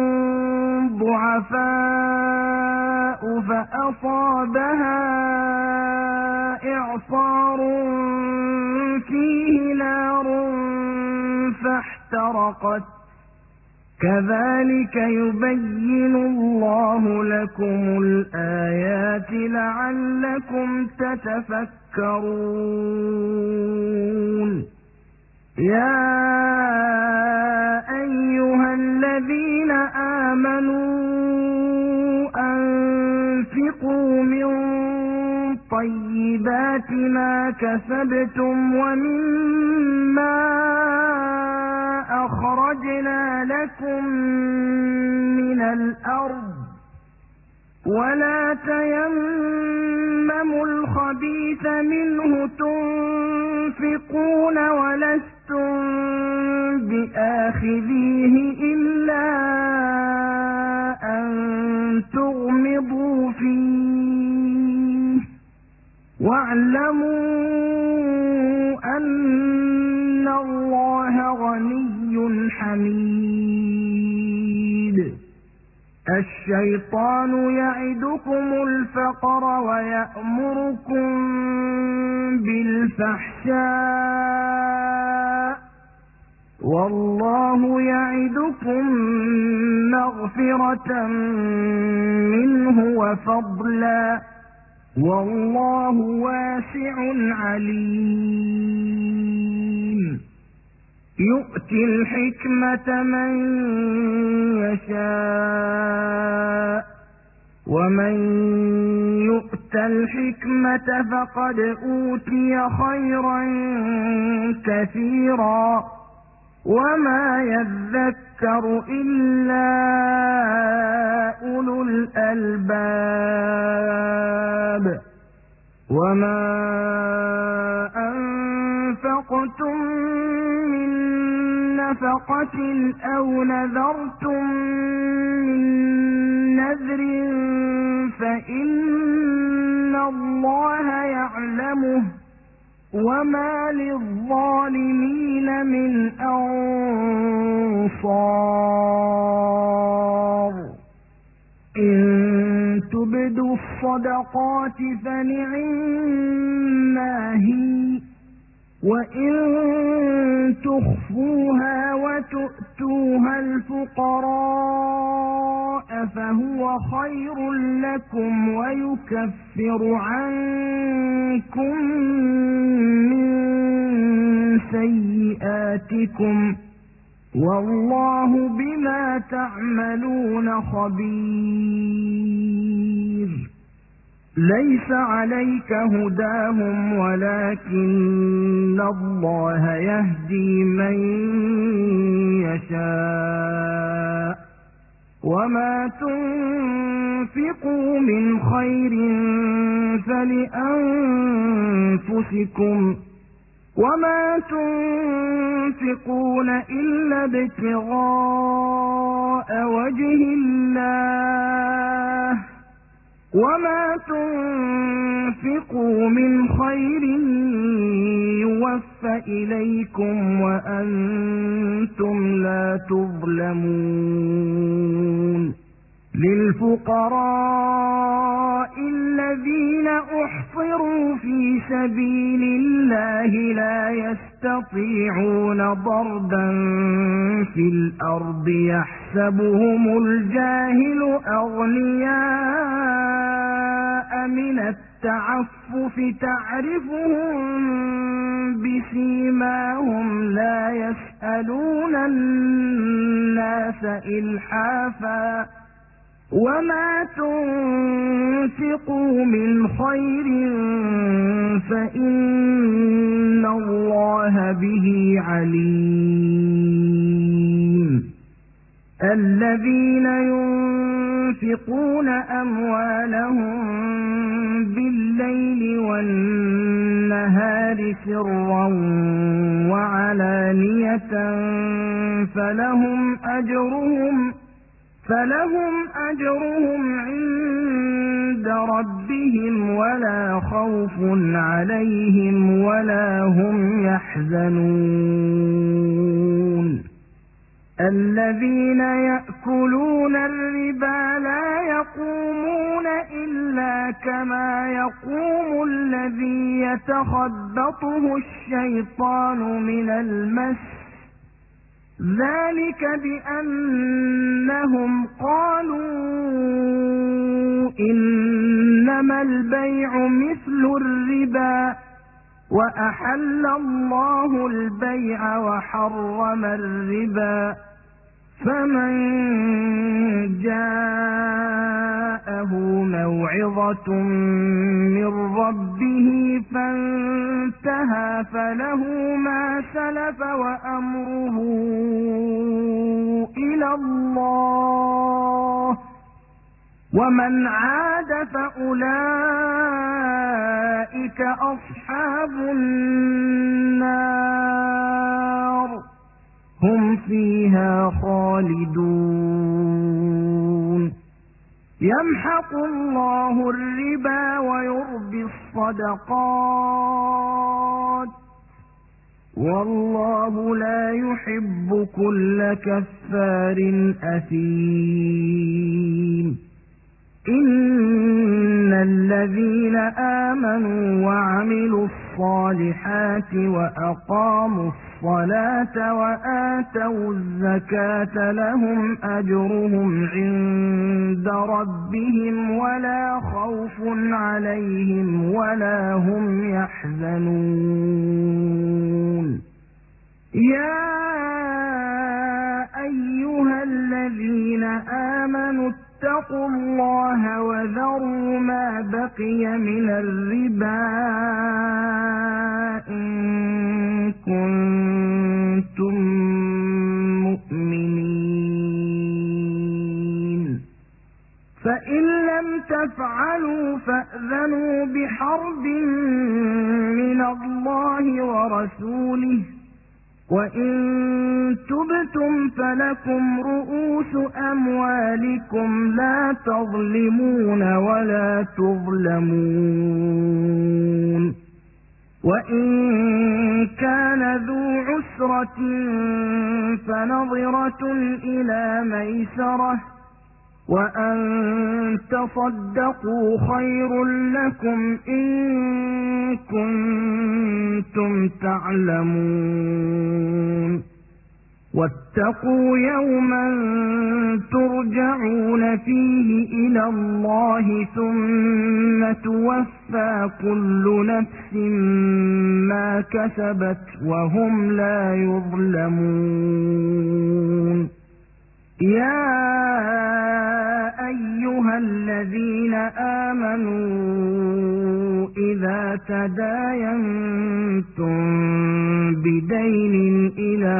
ضعفاء فأصابها إعصار فيه نار فاحترقت كذلك يبين الله لكم الآيات لعلكم تتفكرون يا أيها الذين آمنوا أنفقوا من طيبات ما كسبتم ومما أخرجنا لكم من الأرض ولا تيمموا الخبيث منه تنفقون ولستم بآخذيه إلا أن تغمضوا فيه واعلموا أن الله غني حميد الشيطان يعدكم الفقر ويأمركم بالفحشاء والله يعدكم مغفرة منه وفضلا والله واسع عليم يؤتي الحكمة من يشاء ومن يؤت الحكمة فقد أوتي خيرا كثيرا وما يذكر إلا أولو الألباب وما أنفقتم من نفقة أو نذرتم من نذر فإن الله يعلمه وما للظالمين من أنصار إن تبدوا الصدقات فنعما هي وإن تخفوها وتؤتوها الفقراء فهو خير لكم ويكفر عنكم من سيئاتكم والله بما تعملون خبير ليس عليك هداهم ولكن الله يهدي من يشاء وما تنفقوا من خير فلأنفسكم وما تنفقون إلا ابتغاء وجه الله وما تنفقوا من خير يوفى إليكم وأنتم لا تظلمون للفقراء الذين أحصروا في سبيل الله لا يستطيعون ضربا في الأرض يحسبهم الجاهل أغنياء من التعفف تعرفهم بسيماهم لا يسألون الناس إلحافا وما تنفقوا من خير فإن الله به عليم الذين ينفقون أموالهم بالليل والنهار سرا وعلانية فلهم أجرهم فلهم أجرهم عند عند ربهم ولا خوف عليهم ولا هم يحزنون الذين يأكلون الربا لا يقومون إلا كما يقوم الذي يتخبطه الشيطان من المس ذلك بأنهم قالوا إنما البيع مثل الربا وأحل الله البيع وحرم الربا فمن جاءه موعظة من ربه فانتهى فله ما سلف وأمره إلى الله ومن عاد فأولئك أصحاب النار هم فيها خالدون يمحق الله الربا ويربي الصدقات والله لا يحب كل كفار أثيم إن الذين آمنوا وعملوا الصالحات وأقاموا الصلاة وآتوا الزكاة لهم أجرهم عند ربهم ولا خوف عليهم ولا هم يحزنون يا أيها الذين آمنوا اتقوا الله وذروا ما بقي من الربا إن كنتم مؤمنين فإن لم تفعلوا فأذنوا بحرب من الله ورسوله وإن تبتم فلكم رؤوس أموالكم لا تظلمون ولا تظلمون وإن كان ذو عسرة فنظرة إلى ميسرة وأن تصدقوا خير لكم إن كنتم تعلمون واتقوا يوما ترجعون فيه إلى الله ثم توفى كل نفس ما كسبت وهم لا يظلمون يا أيها الذين آمنوا إذا تداينتم بدين إلى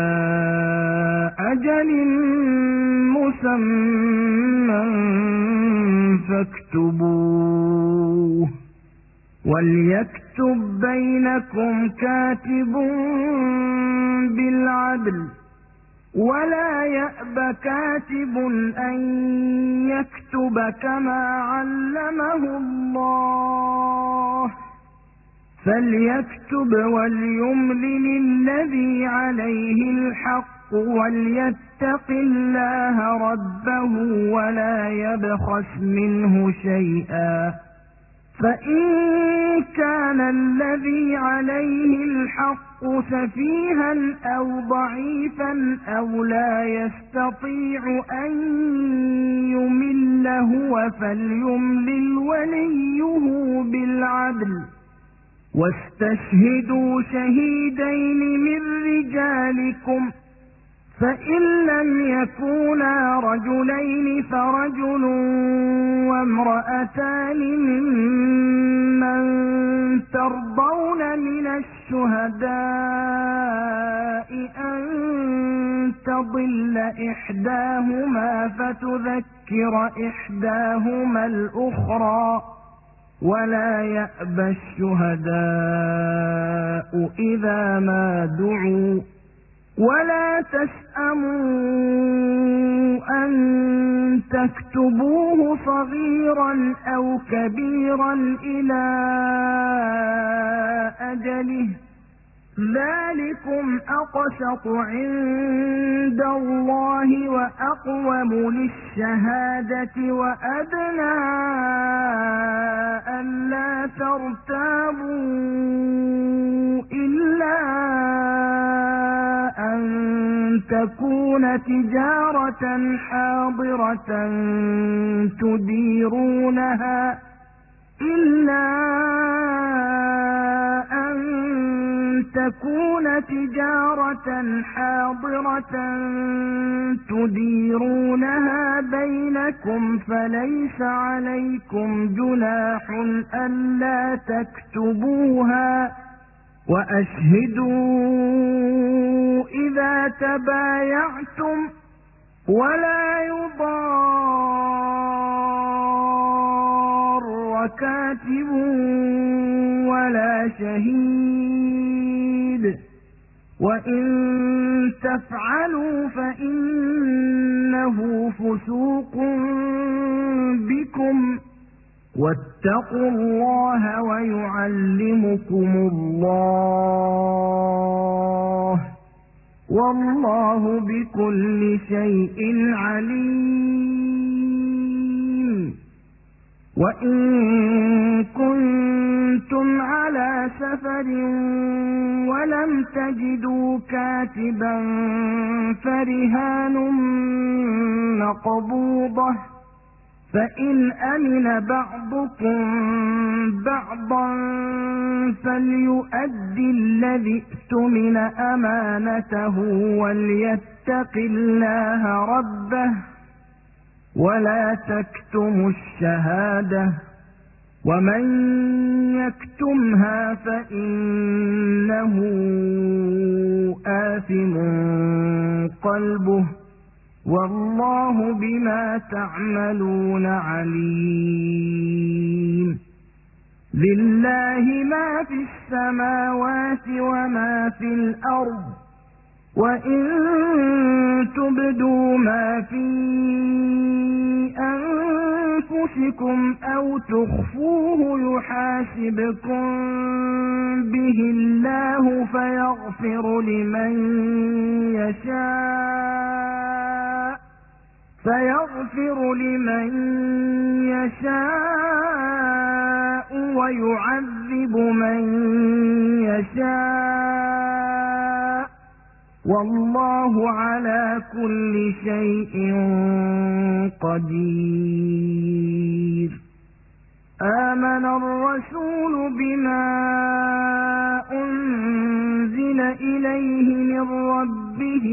أجل مسمى فاكتبوه وليكتب بينكم كاتب بالعدل ولا يأب كاتب أن يكتب كما علمه الله فليكتب وليملل الذي عليه الحق وليتق الله ربه ولا يبخس منه شيئا فإن كان الذي عليه الحق سفيها أو ضعيفا أو لا يستطيع أن يمل هو فليملل وليه بالعدل واستشهدوا شهيدين من رجالكم فإن لم يكونا رجلين فرجل وامرأتان ممن ترضون من الشهداء أن تضل إحداهما فتذكر إحداهما الأخرى ولا يأبى الشهداء إذا ما دعوا ولا تسأموا أن تكتبوه صغيرا أو كبيرا إلى أجله ذلكم أقسط عند الله وأقوم للشهادة وأدنى ألا ترتابوا إلا أن تكون تجارة حاضرة تديرونها إلا أن تكون تجارة حاضرة تديرونها بينكم فليس عليكم جناح ألا تكتبوها وأشهدوا إذا تبايعتم ولا يضار كاتب ولا شهيد وإن تفعلوا فإنه فسوق بكم واتقوا الله ويعلمكم الله والله بكل شيء عليم. وإن كنتم على سفر ولم تجدوا كاتبا فرهان مقبوضة فإن أمن بعضكم بعضا فليؤدي الذي اؤتمن أمانته وليتق الله ربه ولا تكتموا الشهادة ومن يكتمها فإنه آثم قلبه والله بما تعملون عليم. لله ما في السماوات وما في الأرض وإن تبدوا ما في أنفسكم أو تخفوه يحاسبكم به الله فيغفر لمن يشاء فيغفر لمن يشاء ويعذب من يشاء والله على كل شيء قدير. آمن الرسول بما أنزل إليه من ربه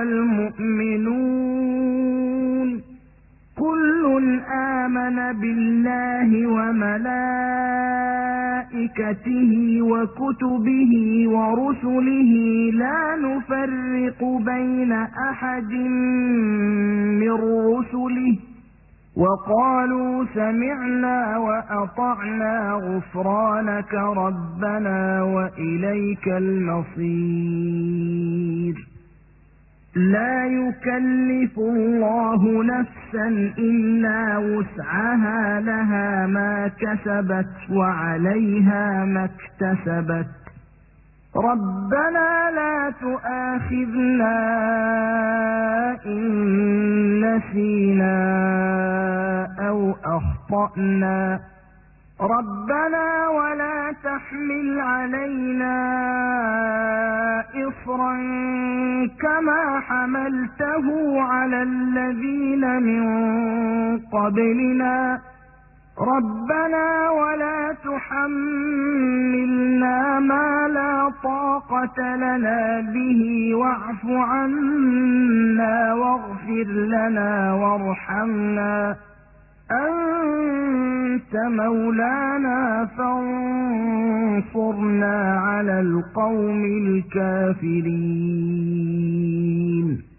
والمؤمنون كل آمن بالله وملائكته وكتبه ورسله لا نفرق بين أحد من رسله وقالوا سمعنا وأطعنا غفرانك ربنا وإليك المصير. لا يكلف الله نفسا إلا وسعها لها ما كسبت وعليها ما اكتسبت ربنا لا تؤاخذنا إن نسينا أو أخطأنا ربنا ولا تحمل علينا إصرا كما حملته على الذين من قبلنا ربنا ولا تحملنا ما لا طاقة لنا به واعف عنا واغفر لنا وارحمنا أنت مولانا فانصرنا على القوم الكافرين.